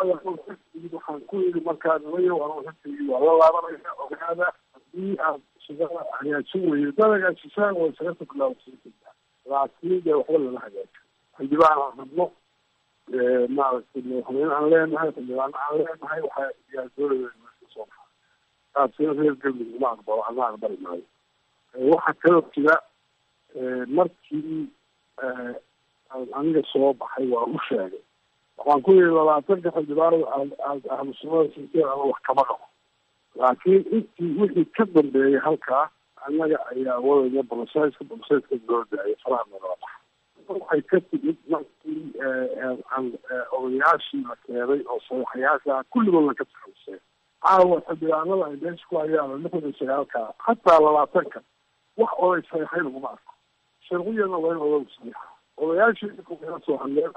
waxaan ku yidhi markaa nimayo anu xigtagii waa la laabanaya, ogaada haddii aad shaqada hagaajin weydo dadagaasisaan waa isaga tabilaabasiinta, laakiin dee waxba lala hagaajo. xildhibaan aan rabno, maaragtay madaxweyne aan leenahay, xildhibaano aan leenahay, waxaa yaa dowlada soo baxaa. taasina reer galmudug ma aqbalo, ana aqbali maayo. waxaa kaloo jira markii aniga soo baxay waa u sheegay, waxaan ku yidhi labaatanka xildhibaanada ahlu sunnada sinteen ama wax kama qabo, laakiin intii wixii ka dambeeyay halkaa annaga ayaa wadaya bolosayska bolosayska loo daayay faraha nagala baxa. waxay ka timid markii odayaashii la keenay oo sadaxayaasha kulligood la ka taxayseen. caawa xildhibaanada ay meesha ku hayaan lixdan iyo sagaalka hataa labaatanka wax oday saxiixay laguma arko. sharciyana waa in odagu saxiixa. odayaashii ila soo hadleen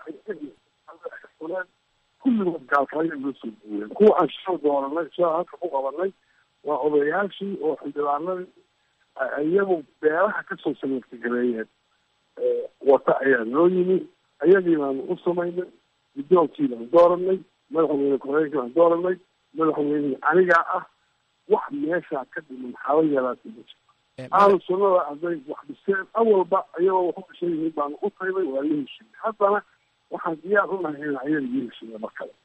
kulligood gaalkaayo loo soo duween. kuwa aan shal dooranay shaa halka ku qabanay waa odayaashii oo xildhibaanadii iyagu beeraha kasoo samiirtagareeyeen wata ayaa noo yimi. ayagiibaanu u samaynay, guddoonkiibaan dooranay, madaxweyne ku-xigeenkii baan dooranay, madaxweynihii anigaa ah. wax meeshaa ka dhiman xaaba yaraatay ma jiro. ahlu sunnada hadday wax dhiseen awalba iyagoo wax u dhishan yihiin baanu u tagnay, waa la heshiiyey. haddana waxaan diyaar u nahay in ayaga iyo heshiiya mar kale.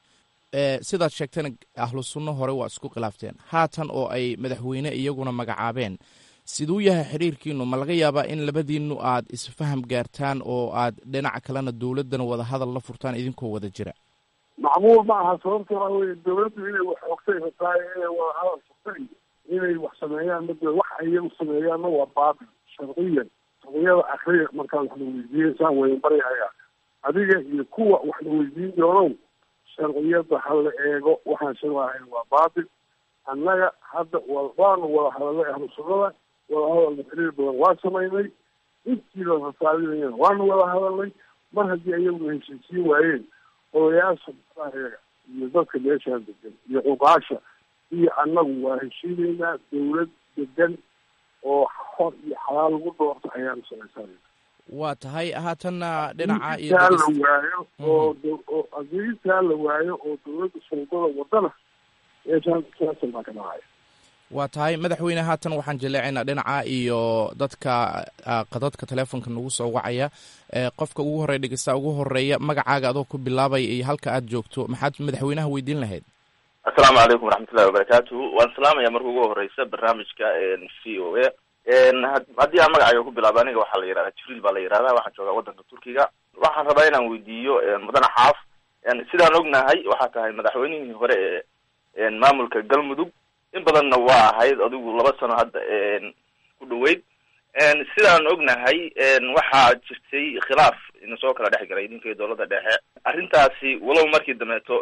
sidaad sheegtana ahlu sunno hore waa isku khilaafteen. haatan oo ay madaxweyne iyaguna magacaabeen siduu yahay xiriirkiinu? ma laga yaabaa in labadiinu aad isfaham gaartaan oo aad dhinaca kalena dowladdana wada hadal la furtaan idinkoo wada jira? macmuul ma aha, sababta waa wey dawladdu inay wax ogtay rabtaa, inay wada hadal furtay, inay wax sameeyaan mad wax ayagu sameeyaanna waa baabil sharciyan. sharciyada akriya markaad wax la weydiiyeysaan wayn baryahayaa adiga iyo kuwa wax la weydiin doonow, sharciyada ha la eego. waxaan sharcahayn waa baabil. annaga hadda waanu wada hadalnay ahlu sunnada, wada hadalna xiriir badan waa samaynay, intii la rasaadinayana waanu wada hadalnay. mar haddii ayaguna heshiisiin waayeen odayaasha ayaga iyo dadka meeshaan degan iyo cuqaasha iyo annagu waa heshiinaynaa. dawlad degan oo xor iyo xalaal lagu doorto ayaanu samaysanayna. waa tahay haatanna dhinaca iyo taa la waayo oo oo ageetaa la waayo oo dawladda sulbada wadana meeshaan siyaasad baa ka dhacaya. waa tahay madaxweyne, haatan waxaan jaleecaynaa dhinaca iyo dadka qadadka teleefonka nagu soo wacaya. qofka ugu horreya dhegeysta ugu horeeya, magacaaga adoo ku bilaabay iyo halka aad joogto, maxaad madaxweynaha weydiin lahayd? assalaamu calaykum waraxmatullahi wabarakaatuhu. waan salaamaya marka ugu horeysa barnaamijka v o a. haddii aan magacayga ku bilaabo, aniga waxaa la yihahdaa jibriil baa la yihahdaa, waxaan joogaa waddanka turkiga. waxaan rabaa inaan weydiiyo mudane xaaf, sidaan ognahay waxaa tahay madaxweynihii hore ee maamulka galmudug, in badanna waa ahayd adigu laba sano hadda ku dhaweyd. sidaan ognahay waxaa jirtay khilaaf ina soo kala dhex galay idinka iyo dawladda dhexe. arrintaasi walow markii dambeeto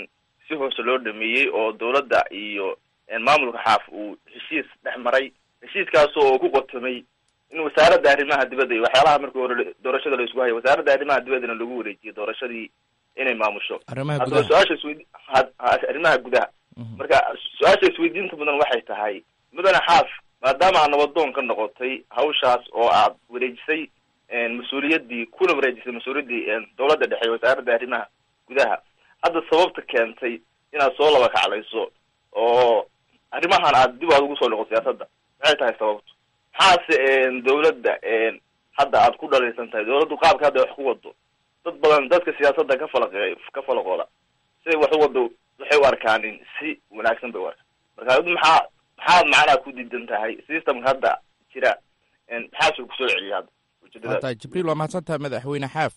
si hoose loo dhameeyey oo dawladda iyo maamulka xaaf uu heshiis dhex maray, heshiiskaas oo ku qotomay in wasaaradda arrimaha dibadda iyo waxyaalaha markii hore doorashada la isku hayo wasaaradda arrimaha dibaddana lagu wareejiyay doorashadii inay maamusho arrimaha su-aasha isweydi arrimaha gudaha. marka su-aasha isweydiinta mudan waxay tahay, mudane xaaf, maadaama aad nabadoon ka noqotay hawshaas oo aad wareejisay mas-uuliyaddii kuna wareejisay mas-uuliyaddii dawladda dhexe wasaaradda arrimaha gudaha, hadda sababta keentay inaad soo laba kaclayso oo arrimahan aad dib aad ugu soo noqo siyaasadda maxay tahay sababtu? maxaase dawladda hadda aad ku dhalaysan tahay? dawladdu qaabka hadda wax ku wado, dad badan dadka siyaasadda ka falaqeey ka falaqooda siday wax u wado waxay u arkaanin si wanaagsan bay u arkaan. marka adu maxaa maxaad macnaha ku diidan tahay systemka hadda jira? maxaasuu kusoo celiya hadda ujeedadaas? jibriil, waa mahadsantahay madaxweyne xaaf.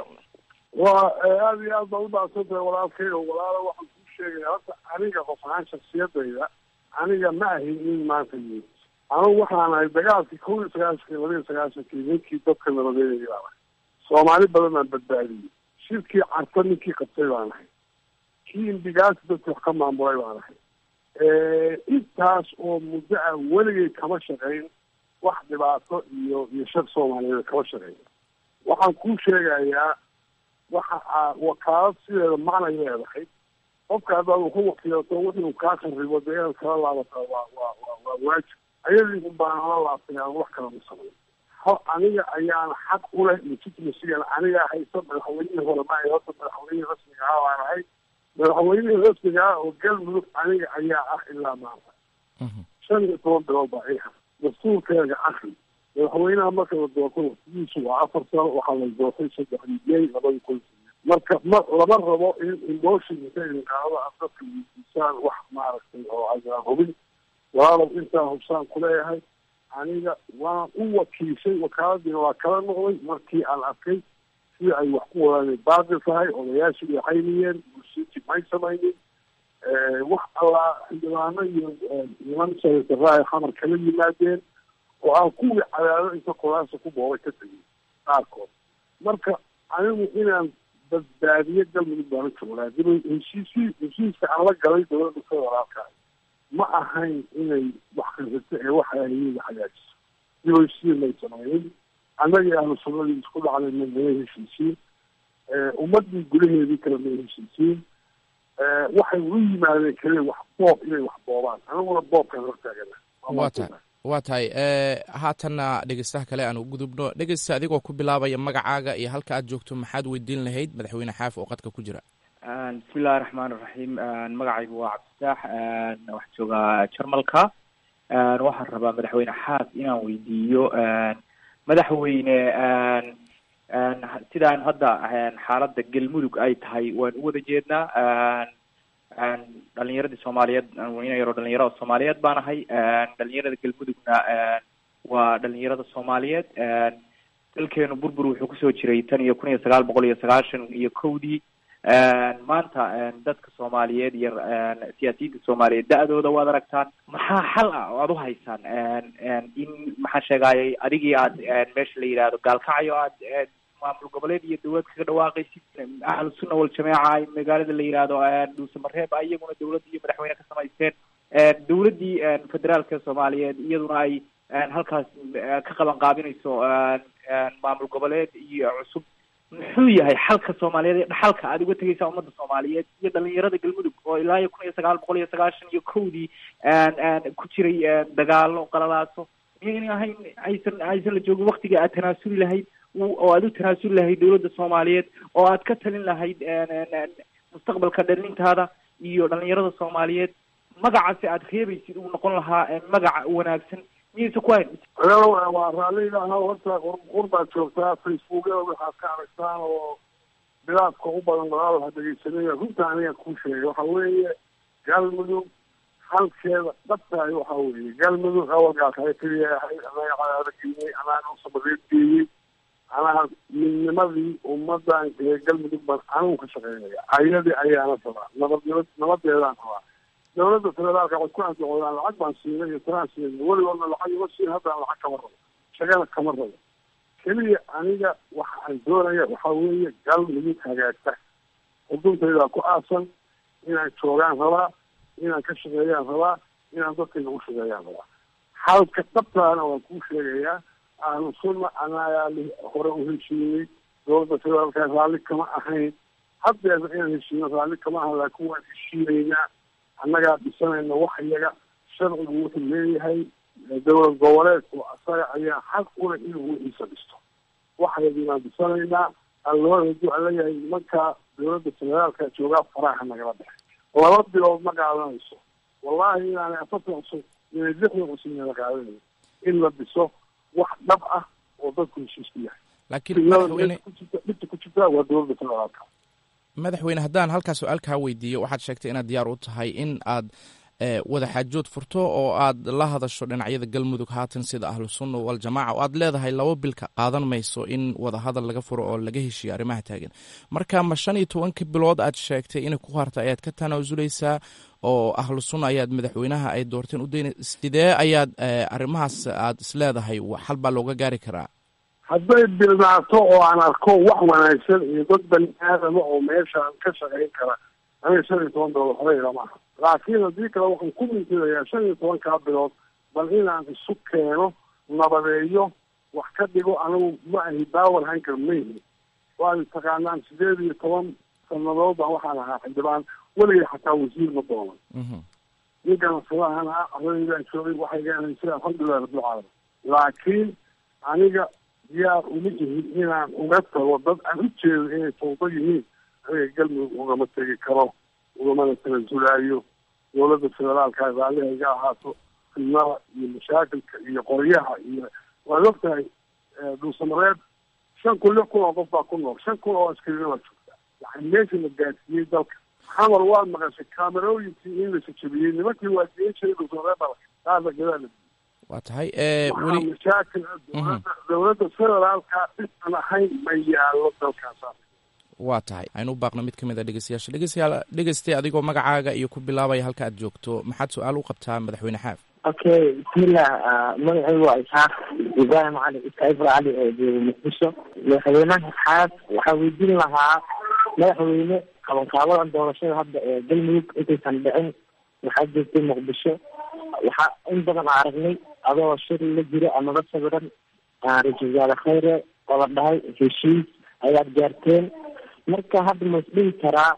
waa aada iyo aad baa udhacsan tahay walaalkay oo walaala waxaan kuu sheegaya horta aniga qof ahaan shaksiyadayda aniga ma ahin nin maanta yimid. anugu waxaan ahay dagaalkii kow iyo sagaashankii laba iyo sagaashankii ninkii dadka nabadeynaya baan ahay. soomaali badan baan badbaadiyey. shirkii carto ninkii qabtay baan ahay. kii indigaasi dadka wax ka maamulay baan ahay. intaas oo muddo ah weligay kama shaqayn wax dhibaato iyo iyo shar soomaaliyeed kama shaqayn. waxaan kuu sheegayaa waxa wakaalad sideeda macnay leedahay. qofka haddaad wuxu wakiilato wuxuu kaa kharibo dee inaad kala laabataa waa waa waa waa waajib. ayadii un baan ala laabtay aan wax kala ma samayn. ho aniga ayaana xaq u leh legitimacygan aniga haysa madaxweynihii hore ma ay horta madaxweynihii rasmiga ah baan ahay. madaxweynihii rasmiga ah oo galmudug aniga ayaa ah ilaa maanta. shan iyo toban bilood baa iha dastuurkeega akri. madaxweynaha marka la doorto waqtigiisu waa afar sano, waxaa la doortay saddexdii may labadii kun. marka ma lama rabo in emotionka inqaadada aad dadka weydiisaan wax maaragtay oo ayaan hubin. walaalow intaa hubsaan kuleeyahay aniga waan u wakiishay, wakaaladiina waa kala noqday markii aan arkay sida ay wax ku wadaanay baaqi tahay. odayaashii way xayniyeen, bulshadii may samaynin. wax allaa xildhibaano iyo niman saytaraay xamar kala yimaadeen oo aan kuwii cadaado inta qodaasha ku boobay ka tegay qaarkood. marka anigu inaan badbaadiyo galmudug baana joognaa. dib heshiisii heshiiska aan la galay dawladda federaalka ma ahayn inay wax kasato ee waxa ayaga hagaajiso. dib heshiis may samaynin. annagii ahlu sunnadii isku dhacday may heshiisiin. ummadii gudaheedii kale may heshiisiin. waxay u yimaadeen kale wax boob inay wax boobaan. aniguna boobkaan hortaagana. waa tahay waa tahay haatanna dhegeystaha kale aan u gudubno. dhegeysta adigoo ku bilaabaya magacaaga iyo halka aad joogto, maxaad weydiin lahayd madaxweyne xaaf oo qadka ku jira? bismillahi raxmaan iraxiim. magacaygu waa cabdisaax, waxaan joogaa jarmalka. waxaan rabaa madaxweyne xaaf inaan weydiiyo madaxweyne, sidaan hadda xaaladda galmudug ay tahay waan u wada jeednaa. dhalinyaradii soomaaliyeed ina yaroo dhalinyarada soomaaliyeed baan ahay. dhalinyarada galmudugna waa dhalinyarada soomaaliyeed. dalkeenu burbur wuxuu kusoo jiray tan iyo kun iyo sagaal boqol iyo sagaashan iyo kowdii. maanta dadka soomaaliyeed iyo siyaasiyiinta soomaaliyeed da-dooda waad aragtaan. maxaa xal ah oo aad u haysaan in maxaa sheegayay adigii aad meesha la yidhaahdo gaalkacyo aad maamul goboleed iyo dawlad kaga dhawaaqaysid, ahlu sunna wal jameeca ay magaalada la yidhaahdo dhuusamareeb ay iyaguna dawladda iyo madaxweyne ka samaysteen, dawladdii federaalka soomaaliyeed iyaduna ay halkaas ka qaban qaabinayso maamul goboleed iyo cusub. muxuu yahay xalka soomaaliyeed ee dhaxalka aad uga tegaysaa ummadda soomaaliyeed iyo dhalinyarada galmudug oo ilaa iyo kun iyo sagaal boqol iyo sagaashan iyo kowdii ku jiray dagaalo qalalaaso? miyayna ahayn aysan aysan la joogin waktigii aad tanaasuli lahayd oo aad u tanaasuli lahayd dawladda soomaaliyeed oo aad ka talin lahayd mustaqbalka dhalintaada iyo dhalinyarada soomaaliyeed? magacaasi aad reebaysid uu noqon lahaa magaca wanaagsan miyaysa ku hayn? waa raalligaha horta qurbaad joogtaa facebookyada waxaad ka aragtaan oo bilaadka u badan dagaal ha dhegeysanaya. runta aniga kuu sheegay waxa weeye galmudug halkeeda dhabtahay waxa weeye galmudug awalgaasay keliyahay anaga cadaadageeyey anaa usamareedgeeyey anaa midnimadii ummadan ee galmudug baan anigu ka shaqeynaya. ayadii ayaana rabaa nabad nabadeedaan rabaa. dawladda federaalka waxay ku andacoodaan lacag baan siinay iyo taraan siinay weligoodna lacag ima siin, haddaan lacag kama rabo, shagana kama rabo. keliya aniga waxa aan doonaya waxa weeye galmudug hagaagta. xuduntaydaa ku aasan inaan joogaan rabaa, inaan ka shaqeeyaan rabaa, inaan dadkayga u shaqeeyaan rabaa. halka dhabtaana waan kuu sheegayaa ahlu sunna anayaa hore u heshiiyey, dawladda federaalka raalli kama ahayn, haddeeda inaan heshiino raalli kama ahan, laakiin waan heshiinaynaa. annagaa dhisanayna wax iyaga sharcigu wuxuu leeyahay dawlad goboleedku asaga ayaa xaq una inuu wixiisa dhisto. waxayadii baan dhisanaynaa. allooda duca leeyahay nimankaa dawladda federaalka joogaa faraha nagala dhexe. laba bilood ma qaadanayso wallahi inaanay afartan cusub inay lixdan cusub nala qaadanayo in la dhiso wax dhab ah oo dadku heshiis ku yahay. laakiin dhibta ku jirtaa waa dawladda federaalka. madaxweyne, haddaan halkaa su-aal kaa weydiiyo, waxaad sheegtay inaad diyaar u tahay in aad wada xaajood furto oo aad la hadasho dhinacyada galmudug haatan sida ahlu sunna waljamaaca oo aad leedahay laba bilka qaadan mayso in wada hadal laga furo oo laga heshiiyo arrimaha taagan. marka ma shan iyo tobanka bilood aad sheegtay inay ku harta ayaad ka tanaasuleysaa oo ahlu sunna ayaad madaxweynaha ay doorteen u daynay? sidee ayaad arrimahaas aad isleedahay xal baa looga gaari karaa? hadday bilnaato oo aan arko wax wanaagsan iyo dad bani aadama oo meeshaan ka shaqayn kara, aniga shan iyo toban bilood waxba ilama aha. laakiin haddii kale waxaan ku mintidayaa shan iyo tobankaa bilood bal inaan isu keeno, nabadeeyo, wax ka dhigo. anigu ma ahi baawar hayn kar mayhi. waad taqaanaan sideed iyo toban sanadood baan waxaan ahaa xildhibaan, weligay xataa wasiir ma doonan. ninkan sabahana ardaydan joogay waxay gaanaysa alxamdulilah rabbil caalamiin. laakiin aniga diyaar uma jihin inaan uga tago dad aan u jeedo inay tawdo yihiin. aniga galmudug ugama tegi karo, ugamana tanaasulaayo. dawladda federaalka raalli hayga ahaato, fidnada iyo mashaakilka iyo qoryaha iyo waad ogtahay dhuusamareeb shan kun lix kun oo qof baa ku nool, shan kun oo askarina waa joogtaa. waxay meesha la gaadsiiyey dalka. xamar waad maqashay kaamerooyinkii in la jajabiyey, nimankii waa diin jiray dhuusamareeb qaarna gadaala. waa tahay weli mashaakil dawladda federaalka dhisan ahayn ma yaalo dalkaas. waa tahay aynu u baaqno mid ka mid a dhegeystayaasha. dhegeystayaal dhegeystay adigoo magacaaga iyo ku bilaabaya halka aad joogto, maxaad su-aal u qabtaa madaxweyne xaaf? okay bismillah. magacaygu waa isxaaq ibrahim cali iskaifra cali oo jooga muqdisho. madaxweynaha xaaf waxaa weydiin lahaa madaxweyne qabanqaabadan doorashada hadda ee galmudug intaysan dhicin waxaa joogtay muqdisho. waxaa in badan a aragnay adoo shir la jiro amaba sawiran ra-iisul wasaare khayre oo la dhahay heshiis ayaad gaarteen. marka hadda ma isdhihi karaa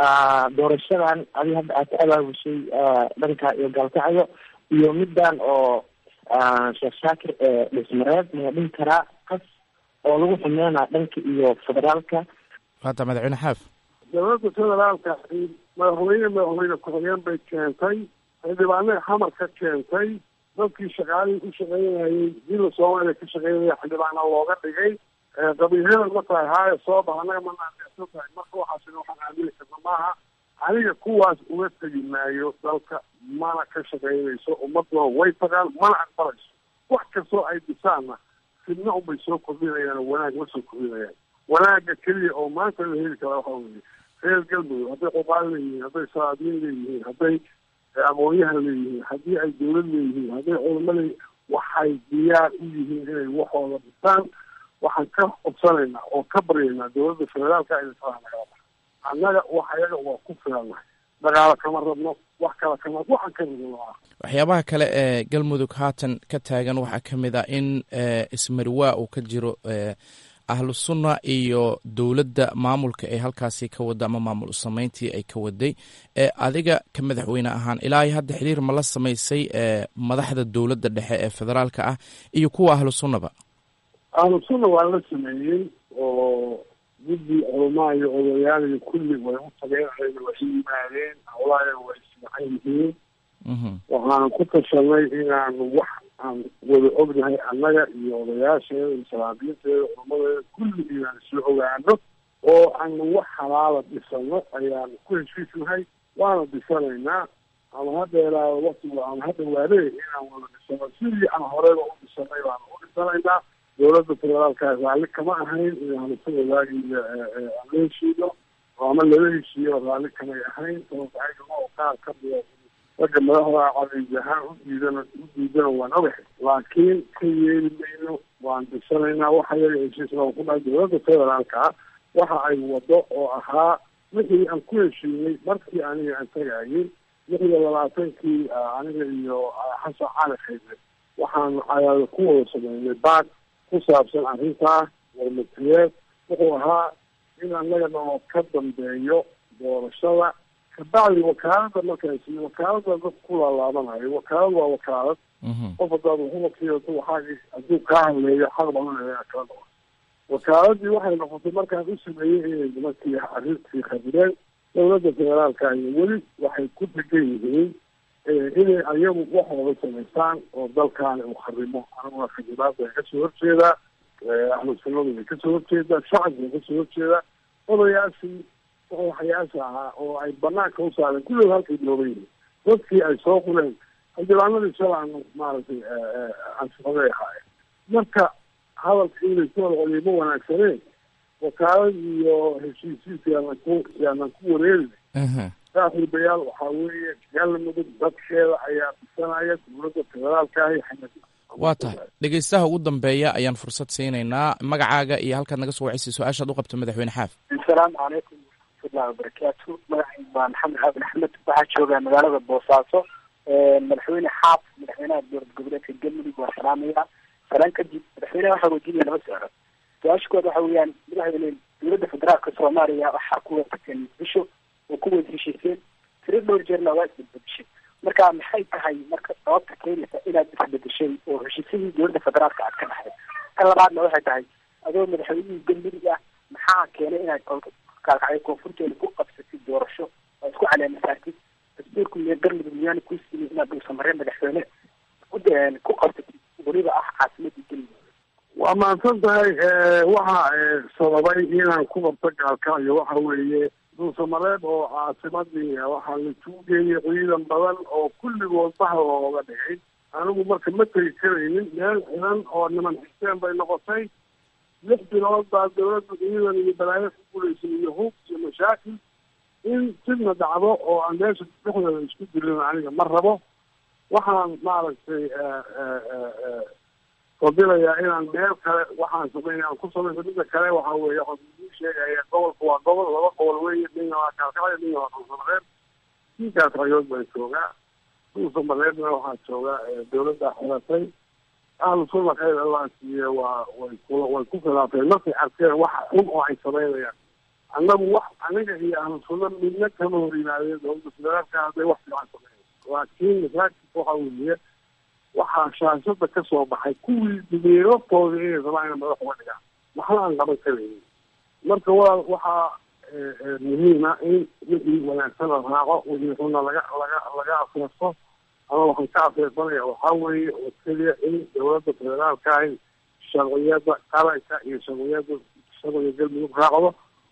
doorashadan adi hadda aad ka abaabushay dhanka iyo gaalkacyo iyo middan oo sheekh shaakir ee dhismareed ma dhihi karaa qas oo lagu xumeynaa dhanka iyo federaalka? hata madaxweyne xaaf, dawladda federaalka madaxweyne madaxweyne ku-xigeen bay keentay, xildhibaanay xamar ka keentay, dadkii shaqaalihii ku shaqeynayay dila soomaaliya ka shaqeynaya xildhibaana looga dhigay. qabiilada ma tahay haaya soo bax annaga manaadeecsan tahay. marka waxaasina waxaan aamini karna maaha. aniga kuwaas uga tegi maayo dalka, mana ka shaqeynayso. ummaduna way tagaan mana aqbalayso. wax kastoo ay dhisaanna fidna unbay soo kordhinayaan oo wanaag ma soo kordhinayaan. wanaagga keliya oo maanta la heli karaa waxaa weeye reer galmudug hadday qoqaal leeyihiin, hadday salaadiin leeyihiin, hadday aqoonyahan leeyihiin, haddii ay dawlad leeyihiin, hadday culamo leeyihiin, waxay diyaar u yihiin inay waxooda dhisaan. waxaan ka codsanaynaa oo ka baryaynaa dawladda federaalka inay salaha nagala baxo. annaga wax ayaga waa ku filannahay, dagaalo kama rabno, wax kale kama waxaan ka rabno ah. waxyaabaha kale ee galmudug haatan ka taagan waxaa ka mid ah in ismariwaa uu ka jiro ahlu sunna iyo dowladda maamulka ee halkaasi ka wada ama maamul samayntii ay ka waday. adiga ka madaxweyne ahaan ilaa iyo hadda xiriir ma la samaysay madaxda dowladda dhexe ee federaalka ah iyo kuwa ahlu sunnaba? ahlu sunna waa la sameeyey oo guddi culamaa iyo odayaal iyo kulli way u tageen, waxay yimaadeen, hawlaaya way ismacan yihiin. waxaan ku tashanay inaanu wax aan wada ognahay annaga iyo odayaasheeda iyo salaabiinteeda culamadeeda kulli inaan isla ogaano oo aanu wax halaala dhisano ayaan ku heshiisnahay. waana dhisanaynaa ama ha dheeraado waktiga ama ha dhawaadee inaan wada dhisano sidii aan horeyba u dhisanay baanu u dhisanaynaa. dawladda federaalka raalli kama ahayn inaanu si wadaagiyo aan la heshiino ama lala heshiiyo raalli kamay ahayn. sababta oo qaar ka mida ragga madaxda cadays ahaan u diidana u diidana waan ogahay, laakiin ka yeeli mayno, waan dhisanaynaa. waxa yaga heshiisna ku dhahay dawladda federaalka ah waxa ay wado oo ahaa wixii aan ku heshiinay markii aniga aan tagayay lix iyo labaatankii aniga iyo xasan cali khayre waxaan ayaada ku wada sameynay baad ku saabsan arrintaa warmatiyeed. wuxuu ahaa in annaga noo ka dambeeyo doorashada kabacdi wakaalada markaasi wakaalada dad ku laalaabanayo. wakaalad waa wakaalad qof hadaad waxumakiidato waxaagi hadduu kaa hadleeyo xaq badan ayaa kala dhawa. wakaaladii waxay noqotay markaan u sameeyey inay nimankii arrintii khabireen dawladda federaalka iyo weli waxay ku degan yihiin inay ayagu waxooda samaystaan oo dalkaani uu kharimo. aniguna khidmaadda ay kasoo horjeedaa, ahlu sunnadu way kasoo horjeedaa, shacabka way kasoo horjeedaa. odayaashii waxyaasha ahaa oo ay banaanka u saareen kulligood halkay nooban yihiin. dadkii ay soo quleen xildhibaanadii shalaanu maaragtay ansixaday ahaayeen. marka hadalka in laysu walqoliyo ma wanaagsaneen. wakaalad iyo heshiisiisa yaanan ku yaanan ku wareerin. saaxiibayaal waxaa weeye galmudug dadkeeda ayaa dhisanaya dawladda federaalka ahi xamad. waa tahay dhegeystaha ugu dambeeya ayaan fursad siinaynaa. magacaaga iyo halkaad naga soo wacisay su-aashaad u qabto madaxweyne xaaf. asalaamu calaykum waraxmatullahi wabarakaatu. magacaygu waa maxamed xaabin axmed, waxaa joogaa magaalada boosaaso. madaxweyne xaaf, madaxweynaha dowlad goboleedka galmudug waa salaamaya. salaan kadib madaxweyneha waxaa weydiinaya laba su-aalood. su-aasha kood waxa weeyaan madaxweyne dowladda federaalka soomaaliya waxaa ku wadateen muqdisho oo ku wada heshiiseen tiro dhowr jeerna waa isbedbedeshay. marka maxay tahay marka sababta keenaysa inaad isbedeshay oo heshiisyadii dowladda federaalka aad ka dhaxday? tan labaadna waxay tahay adoo madaxweynihii galmudug ah maxaa keenay inaad kaalkacyo koonfurteeda ku qabsatid doorasho oo isku caleemasaartid dastuurku miya galmudug miyaana ku siiyey inaad dhuusamareen madaxweyne ku qabsatid weliba ah caasimadii galmudug? waa mahadsan tahay. waxa sababay inaan ku qabto gaalkacyo waxa weeye dhuusamareeb oo caasimadii waxaa laisugu geeyay ciidan badan oo kulligood bahal looga dhigay. anigu marka ma tegi karaynin, meel xiran oo niman xiseen bay noqotay. lix bilood baa dawladda ciidan iyo balaayo ku guulaysay iyo hub iyo mashaakil. in sidna dhacdo oo aan meesha dhexdeeda isku dilin aniga ma rabo. waxaan maaragtay fadilayaa inaan meel kale waxaan sameyn aan ku samaysa. mida kale waxa weeye waxaan sheegaya gobolka waa gobol, laba gobol weeye, midna waa kaalkacyo, midna waa dhuusamareeb. kii kaalkacyood baan joogaa, dhuusamareebna waxaa jooga dawladda xiratay. ahlu sunna khayr allah siiye waa way ku way ku khilaafeen markay arkeen waxa xun oo ay samaynayaan. annagu wax aniga iyo ahlu sunna midna kama hor yimaadeen dawladda federaalka hadday wax fiican sameeyeen. laakiin masaajidka waxa weeye waxaa shaashada ka soo baxay kuwii dibeeroftooda inay rabaan ina madax uga dhigaan waxna aan qaban karaynin. marka waa waxaa muhiima in wixii wanaagsan la raaco, wixii xunna laga laga laga afeerto. ama waxaan ka afeersanaya waxaa weeye oo keliya in dawladda federaalka ahi sharciyada qaranka iyo sharciyada sharciga galmudug raacdo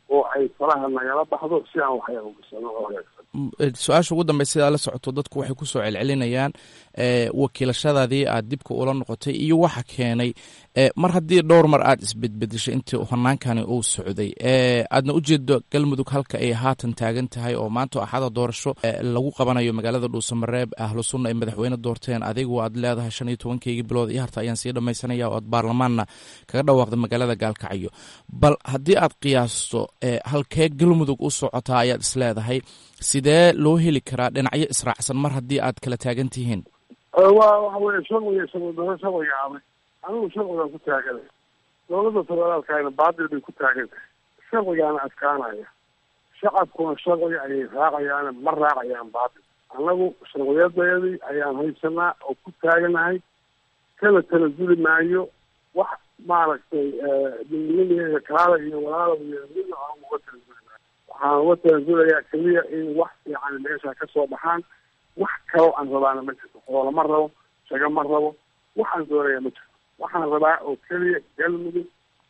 oo ay faraha nagala baxdo si aan waxay ugasano oo hagaagsan. su-aasha ugu dambeysa sidaa la socoto dadku waxay kusoo celcelinayaan wakiilashadaadii aad dibka ula noqotay iyo waxa keenay mar haddii dhowr mar aad isbedbedeshay intii hanaankani uu socday aadna ujeedo galmudug halka ay haatan taagan tahay oo maanta axada doorasho lagu qabanayo magaalada dhuusamareeb ahlu sunna ay madaxweyne doorteen adigu aad leedahay shan iyo tobankeygii bilood iyo harta ayaan sii dhamaysanaya oo aad baarlamaanna kaga dhawaaqday magaalada gaalkacyo. bal haddii aad qiyaasto halkee galmudug u socotaa ayaad isleedahay sidee loo heli karaa dhinacyo israacsan mar haddii aad kala taagan tihiin? waa waxa weye sharciga isagoo sharciga amay anigu sharcigaan ku taaganay, dowladda federaalkana baadil bay ku taagan tahay, sharcigaana adkaanaya, shacabkuna sharciga ayay raacayaan, ma raacayaan baadil. annagu sharciyadeedii ayaan haysanaa oo ku taaganahay, kala tanasuli maayo wax maaragtay dinimadeeda kaala iyo walaala iyo midna aan uga tanasuli maayo. waxaan uga tanasulayaa keliya in wax fiican meesha ka soo baxaan. wax kaloo aan rabaana ma jirto, xoolo ma rabo, shago ma rabo, waxaan doonaya ma jirto. waxaan rabaa oo keliya galmudug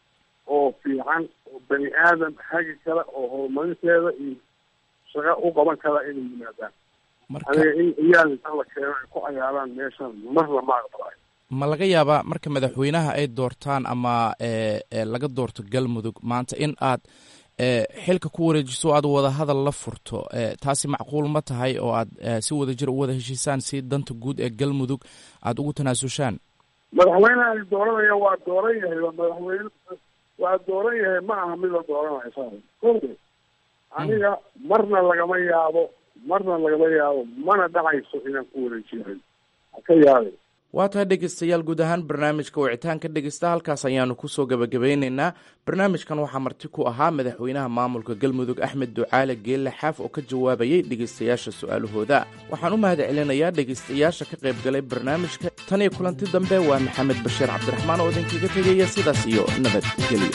oo fiican oo bani aadam hagi kale oo horumarinteeda iyo shago u qaban kala inay yimaadaan. aniga in iyaal inta la keeno ay ku cayaaraan meeshan marna ma aqbalayo. ma laga yaabaa marka madaxweynaha ay doortaan ama laga doorto galmudug maanta in aad xilka ku wareejiso aad wada hadal la furto, taasi macquul ma tahay oo aad si wada jir u wada heshiisaan si danta guud ee galmudug aada ugu tanaasushaan? madaxweyneha ay dooranaya waa dooran yahay, waa madaxweyne waa dooran yahay, ma aha mid la dooranayo sa kode aniga marna lagama yaabo marna lagama yaabo mana dhacayso inaan ku wareejiyahay haka yaabay. waa tahay dhegeystayaal, guud ahaan barnaamijka wicitaanka dhegeysta halkaas ayaanu kusoo gabagabeyneynaa. barnaamijkan waxaa marti ku ahaa madaxweynaha maamulka galmudug axmed ducaale geelle xaaf oo ka jawaabayay dhegeystayaasha su-aalahooda. waxaan u mahad celinayaa dhegeystayaasha ka qayb galay barnaamijka. tan iyo kulanti dambe waa maxamed bashiir cabdiraxmaan oo idinkaga tegaya sidaas iyo nabadgelyo.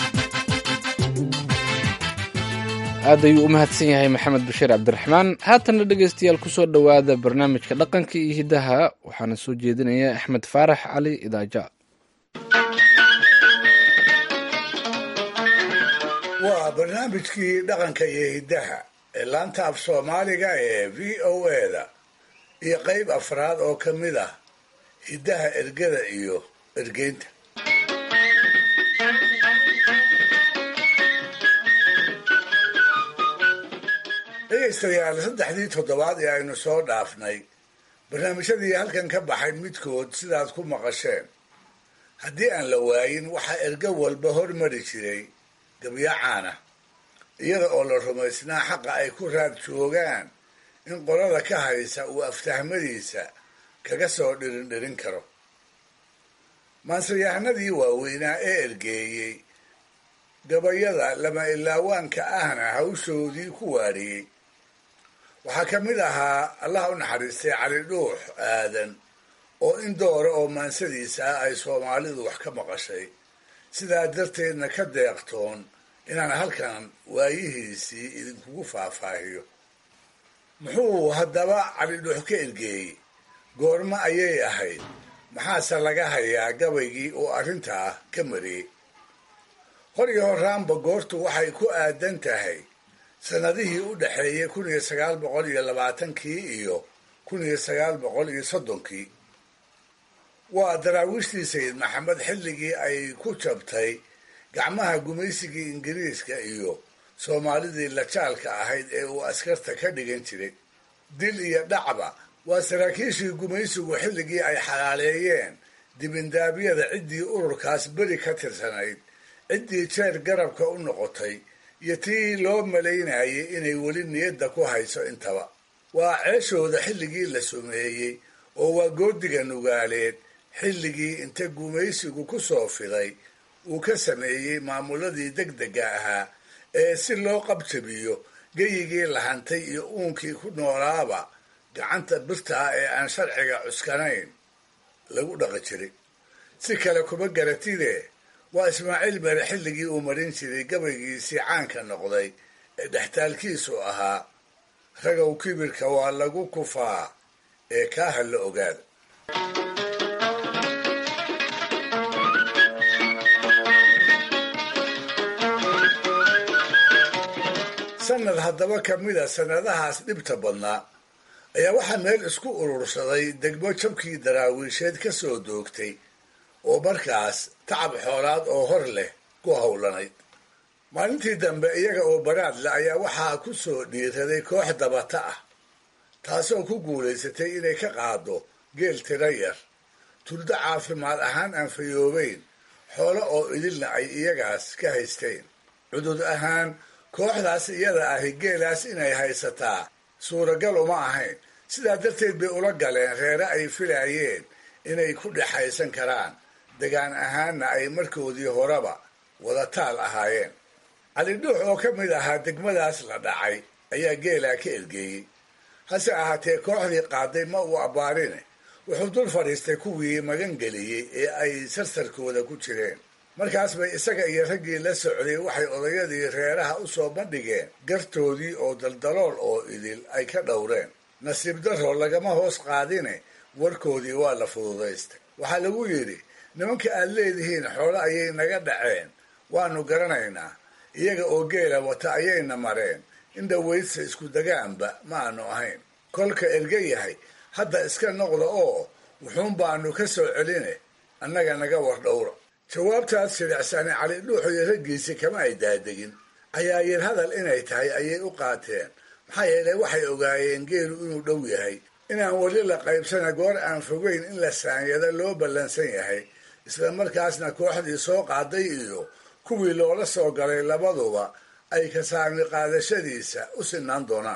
aad ayuu u mahadsan yahay maxamed bashiir cabdiraxmaan. haatanna dhegeystayaal kusoo dhowaada barnaamijka dhaqanka iyo hidaha, waxaana soo jeedinaya axmed faarax cali idaaja. waa barnaamijkii dhaqanka iyo hidaha ee laanta af soomaaliga ee v o eda iyo qayb afraad oo ka mid ah hidaha ergada iyo ergeynta. dhegaystayaal, saddexdii toddobaad ee aynu soo dhaafnay barnaamijyadii halkan ka baxay midkood sidaad ku maqasheen, haddii aan la waayin waxaa ergo walba hormari jiray gabyacaana, iyada oo la rumaysnaa xaqa ay ku raad joogaan in qolada ka haysa uu aftahmadiisa kaga soo dhirindhirin karo. maansayahanadii waaweynaa ee ergeeyey gabayada lama ilaawaanka ahna hawshoodii ku waariyey waxaa ka mid ahaa allah u naxariistay cali dhuux aadan oo in doora oo maansadiisa ah ay soomaalidu wax ka maqashay, sidaa darteedna ka deeqtoon inaan halkan waayihiisii idinkugu faahfaahiyo. muxuu haddaba cali dhuux ka ergeeyey? goormo ayay ahayd? maxaase laga hayaa gabaygii oo arrintaa ka mariyey? hor iyo horaanba goortu waxay ku aadan tahay sanadihii u dhexeeyey kun iyo sagaal boqol iyo labaatankii iyo kun iyo sagaal boqol iyo soddonkii. waa daraawiishtii sayid maxamed xilligii ay ku jabtay gacmaha gumaysigii ingiriiska iyo soomaalidii lajaalka ahayd ee uu askarta ka dhigan jiray. dil iyo dhacba waa saraakiishii gumaysigu xilligii ay xalaaleeyeen dibindaabyada ciddii ururkaas beri ka tirsanayd, ciddii jeer garabka u noqotay iyo tii loo malaynayay inay weli niyadda ku hayso intaba. waa ceeshooda xilligii la sumeeyey oo waa goodiga nugaaleed xilligii inta gumaysigu ku soo fiday uu ka sameeyey maamuladii degdega ahaa ee si loo qabjabiyo geyigii lahantay iyo uunkii ku noolaaba gacanta birtaa ee aan sharciga cuskanayn lagu dhaqi jiray. si kale kuma garatide waa ismaaciil mere xilligii uu marin jiray gabaygiisii caanka noqday ee dhextaalkiisu ahaa ragow kibirka waa lagu kufaa ee kaaha la ogaada. sanad haddaba ka mida sannadahaas dhibta badnaa ayaa waxaa meel isku urursaday degmo jabkii daraawiisheed ka soo doogtay oo markaas tacab xoolaad oo hor leh ku howlanayd. maalintii dambe iyaga oo baraadle ayaa waxaa ku soo dhiiraday koox dabata ah taasoo ku guulaysatay inay ka qaado geel tiro yar, tuldo caafimaad ahaan aan fayoobeyn, xoolo oo idilna ay iyagaas ka haysteen. cudud ahaan kooxdaas iyada ahi geelaas inay haysataa suuragal uma ahayn, sidaa darteed bay ula galeen reere ay filaayeen inay ku dhexaysan karaan, degaan ahaanna ay markoodii horeba wadataal ahaayeen. cali dhuux oo ka mid ahaa degmadaas la dhacay ayaa geelaa ka ergeeyey. hase ahaatee kooxdii qaaday ma uu abbaarine wuxuu dul fadhiistay kuwii magan geliyey ee ay sarsarkooda ku jireen. markaas bay isaga iyo raggii la socday waxay odayadii reeraha u soo bandhigeen gartoodii oo daldalool oo idil ay ka dhowreen. nasiib darro lagama hoos qaadine warkoodii waa la fududaystay. waxaa lagu yidhi nimanka aad leedihiin xoolo ayay naga dhaceen, waanu garanaynaa, iyaga oo geela wata ayayna mareen, in dhaweydsa isku dagaanba ma aanu ahayn. kolka erga yahay hadda iska noqda oo wuxuun baanu ka soo celine annaga naga war dhowra. jawaabtaas shiricsane cali dhuux iyo raggiisii kama ay daadegin. cayaayir hadal inay tahay ayay u qaateen, maxaa yeelay waxay ogaayeen geelu inuu dhow yahay, inaan weli la qaybsana goor aan fogeyn in la saanyada loo ballansan yahay, isla markaasna kooxdii soo qaaday iyo kuwii loola soo galay labaduba ay ka saami qaadashadiisa u sinaan doonaan.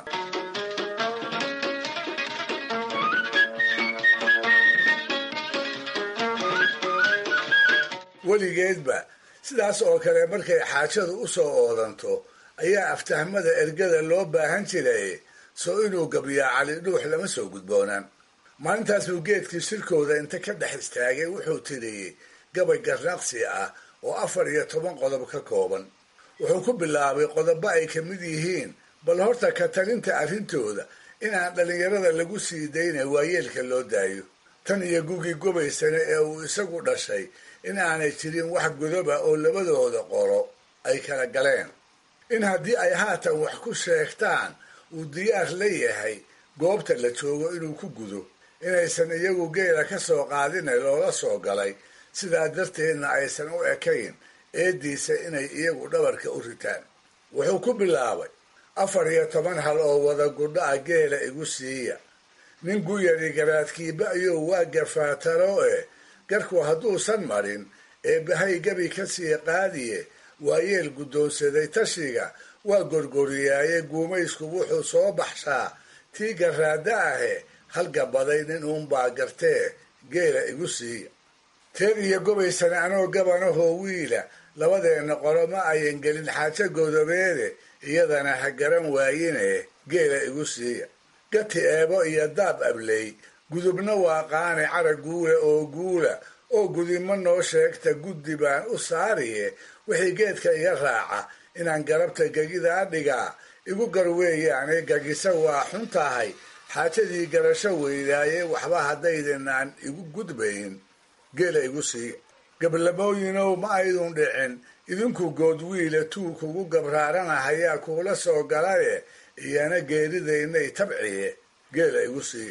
weligeedba sidaas oo kale markay xaajadu u soo oodanto ayaa aftahmada ergada loo baahan jiray, soo inuu gabiyaa cali dhuux lama soo gudboonaan. maalintaas buu geedkii shirkooda inta ka dhex istaagay wuxuu tiriyey gabay garnaqsi ah oo afar iyo toban qodob ka kooban. wuxuu ku bilaabay qodobo ay ka mid yihiin bal horta ka talinta arrintooda inaan dhallinyarada lagu sii dayna waayeelka loo daayo, tan iyo gugii gobaysana ee uu isagu dhashay in aanay jirin wax godoba oo labadooda qoro ay kala galeen, in haddii ay haatan wax ku sheegtaan uu diyaar la yahay goobta la joogo inuu ku gudo, inaysan iyagu geela ka soo qaadine loola soo galay, sidaa darteedna aysan u ekayn eeddiisa inay iyagu dhabarka u ritaan. wuxuu ku bilaabay afar iyo toban hal oo wada gudho ah geela igu siiya, nin guyari garaadkiiba ayuu waa gafaatalo e garku hadduusan marin ee bahay gabi ka sii qaadiye waayeel guddoonsaday tashiga waa gorgoriyaaye guumaysku wuxuu soo baxshaa tii garaada ahe halgabaday nin uunbaa gartee geela igu siiya. teed iyo gobaysana anoo gabanahoo wiila labadeenna qolo ma ayan gelin xaajo godobeede, iyadana ha garan waayine geela igu siiya. gati eebo iyo daab abley gudubna waa qaane carag guula oo guula oo gudimo noo sheegta guddi baan u saariye, wixii geedka iga raaca inaan garabta gegidaa dhigaa, igu gar weeyaane gagisa waa xun tahay, xaajadii garasho weydaaye waxba haddaydanaan igu gudbayn geela igu siiya. gablamooyinow ma aydun dhicin idinku good wiila tuu kugu gabraaranahayaa kuula soo galaye, iyana geeridaynay tabciye geela igu siiya.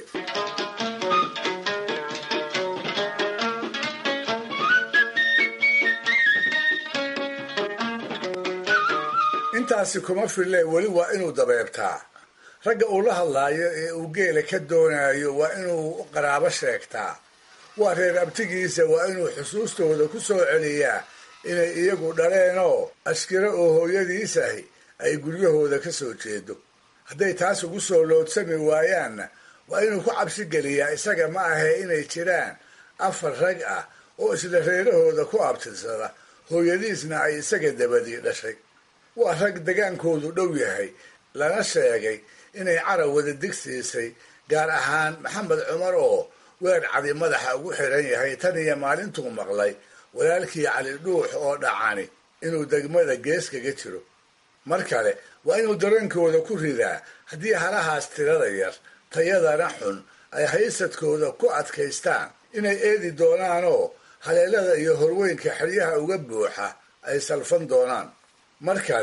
intaasi kuma fille weli waa inuu dabeebtaa. ragga uu la hadlaayo ee uu geela ka doonayo waa inuu qaraabo sheegtaa. waa reer abtigiisa waa inuu xusuustooda ku soo celiyaa inay iyagu dhaleenoo askiro oo hooyadiisahi ay guryahooda ka soo jeedo. hadday taas ugu soo loodsami waayaanna waa inuu ku cabsi geliyaa isaga ma ahee inay jiraan afar rag ah oo isla reerahooda ku abtirsada, hooyadiisna ay isaga dabadii dhashay. waa rag degaankoodu dhow yahay, lana sheegay inay carab wada digsiisay, gaar ahaan maxamed cumar oo weer cadi madaxa ugu xiran yahay tan iyo maalintuu maqlay walaalkii cali dhuux oo dhacani inuu degmada gees kaga jiro. mar kale waa inuu dareenkooda ku ridaa haddii halahaas tirada yar tayadana xun ay haysadkooda ku adkaystaan inay eedi doonaanoo haleelada iyo horweynka xeryaha uga buuxa ay salfan doonaan. mar kale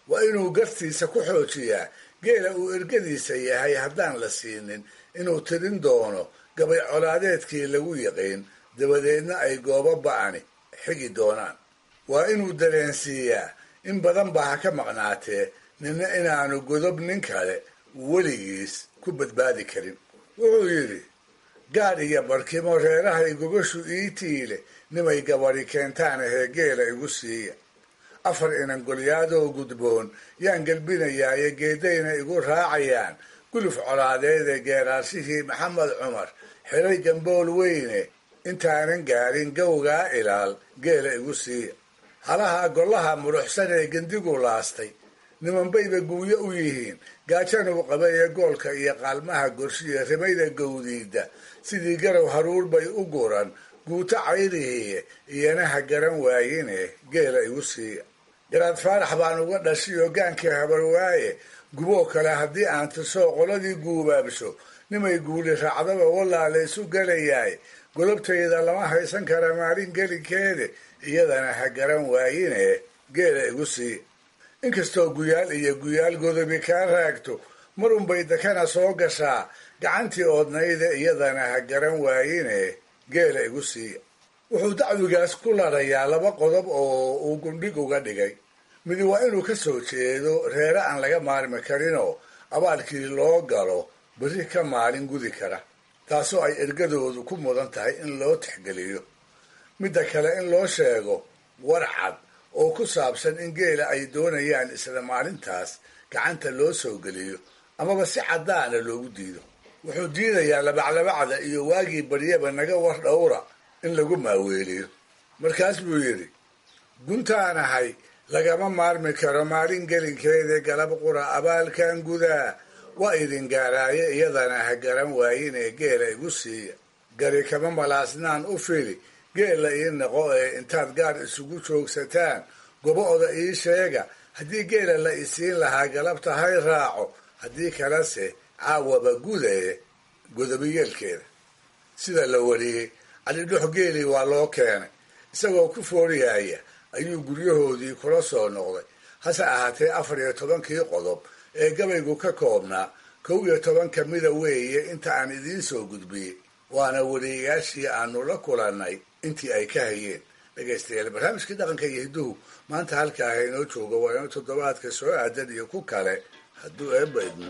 waa inuu gartiisa ku xoojiyaa geela uu ergadiisa yahay haddaan la siinin inuu tirin doono gabay colaadeedkii lagu yaqiin dabadeedna ay goobo ba'ani xigi doonaan waa inuu dareensiiyaa in badan baa ha ka maqnaatee nina inaanu godob nin kale weligiis ku badbaadi karin wuxuu yidhi gaadh iyo barkimo reerahay gogoshu ii tiile nimay gabadhi keentaan ahee geela igu siiya afar inan golyaadoo gudboon yaan gelbinayaaye geedayna igu raacayaan guluf colaadeed ee geeraashihii maxamed cumar xilay gambool weyne intaanan gaarin gowgaa ilaal geela igu siiya halaha gollaha muruxsan ee gendigu laastay nimanbayba guuyo u yihiin gaajanuu qaba ee goolka iyo qaalmaha gorshiya rimayda gowdiida sidii garow haruur bay u guran guuto cayrihiiye iyana ha garan waayine geela igu siiya garaad faarax baan uga dhashiyo gaankii habarwaaye guboo kale haddii aan tirsoo qoladii guubaabsho nimay guuli raacdaba wallaa laysu gelayaay golobtayda lama haysan kara maalin gelinkeede iyadana ha garan waayine geela igu siiya inkastoo guyaal iyo guyaal godobi kaa raagto marunbay dakana soo gashaa gacantii oodnayda iyadana ha garan waayine geela igu siiya wuxuu dacwigaas ku larayaa laba qodob oo uu gundhig uga dhigay midi waa inuu ka soo jeedo reere aan laga maarmi karinoo abaalkii loo galo berri ka maalin gudi kara taasoo ay ergadoodu ku mudan tahay in loo tixgeliyo midda kale in loo sheego war cad oo ku saabsan in geela ay doonayaan isla maalintaas gacanta loo soo geliyo amaba si caddaana loogu diido wuxuu diidayaa labaclabacda iyo waagii baryaba naga war dhowra in lagu maaweeliyo markaas buu yidhi guntaan ahay lagama maarmi karo maalin gelinkeeda galab qura abaalkan gudaa waa idin gaaraaye iyadana ha garan waayinee geela igu siiya gari kama malaasnaan u fili geela ii noqo ee intaad gaar isugu joogsataan gobo-oda ii sheega haddii geela la isiin lahaa galabta hay raaco haddii kalese caawaba gudaye godobiyeelkeeda sida la wariyey calidhux geelii waa loo keenay isagoo ku fooriyaya ayuu guryahoodii kula soo noqday hase ahaatee afar iyo tobankii qodob ee gabaygu ka koobnaa kow iyo toban ka mida weeye inta aan idiin soo gudbiyey waana wariyayaashii aanu la kulannay intii ay ka hayeen dhegaystayaal barnaamijkii dhaqanka iyo hidduhu maanta halkaa ha inoo joogo waa inuu toddobaadka soo aadan iyo ku kale hadduu eebba idmo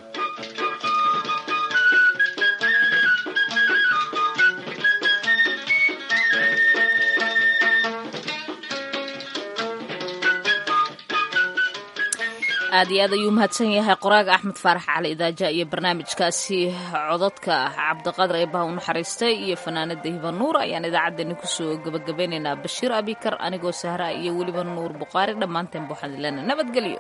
aad iyo aad ayuu mahadsan yahay qoraaga axmed faarax cali idaaja iyo barnaamijkaasi cododka cabdiqadar eebaha u naxariistay iyo fanaanada hiba nuur ayaan idaacaddeenni kusoo gabagabeynaynaa bashiir abikar anigoo sahraa iyo weliba nuur bukhaari dhammaanteen waxaan ilena nabadgelyo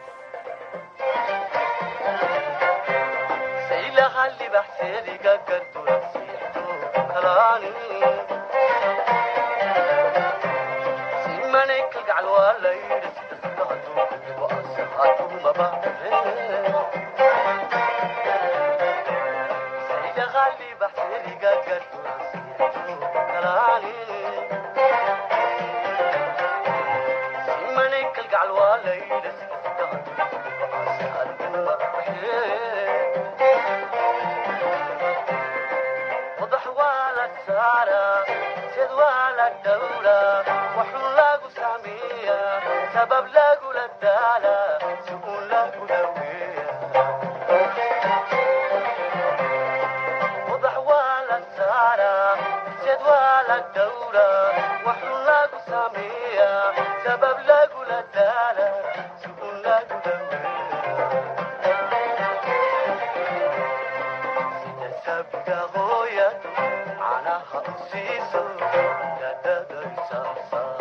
سبب لا قول الدالة سكون لا قلوية وضح ولا السارة سيد ولا الدورة وحل لا قسامية سبب لا قول الدالة سكون لا قلوية سيد السابقة غوية عناها قصيصة لا تدري صار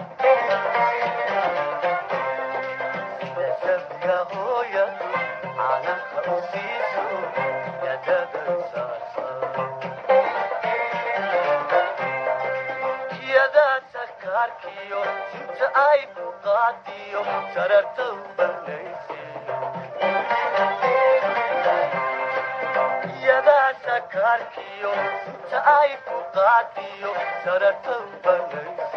سكاركيو سنت اي بقاتيو سررتو بليسي يا ذا سكاركيو سنت اي بقاتيو سررتو بليسي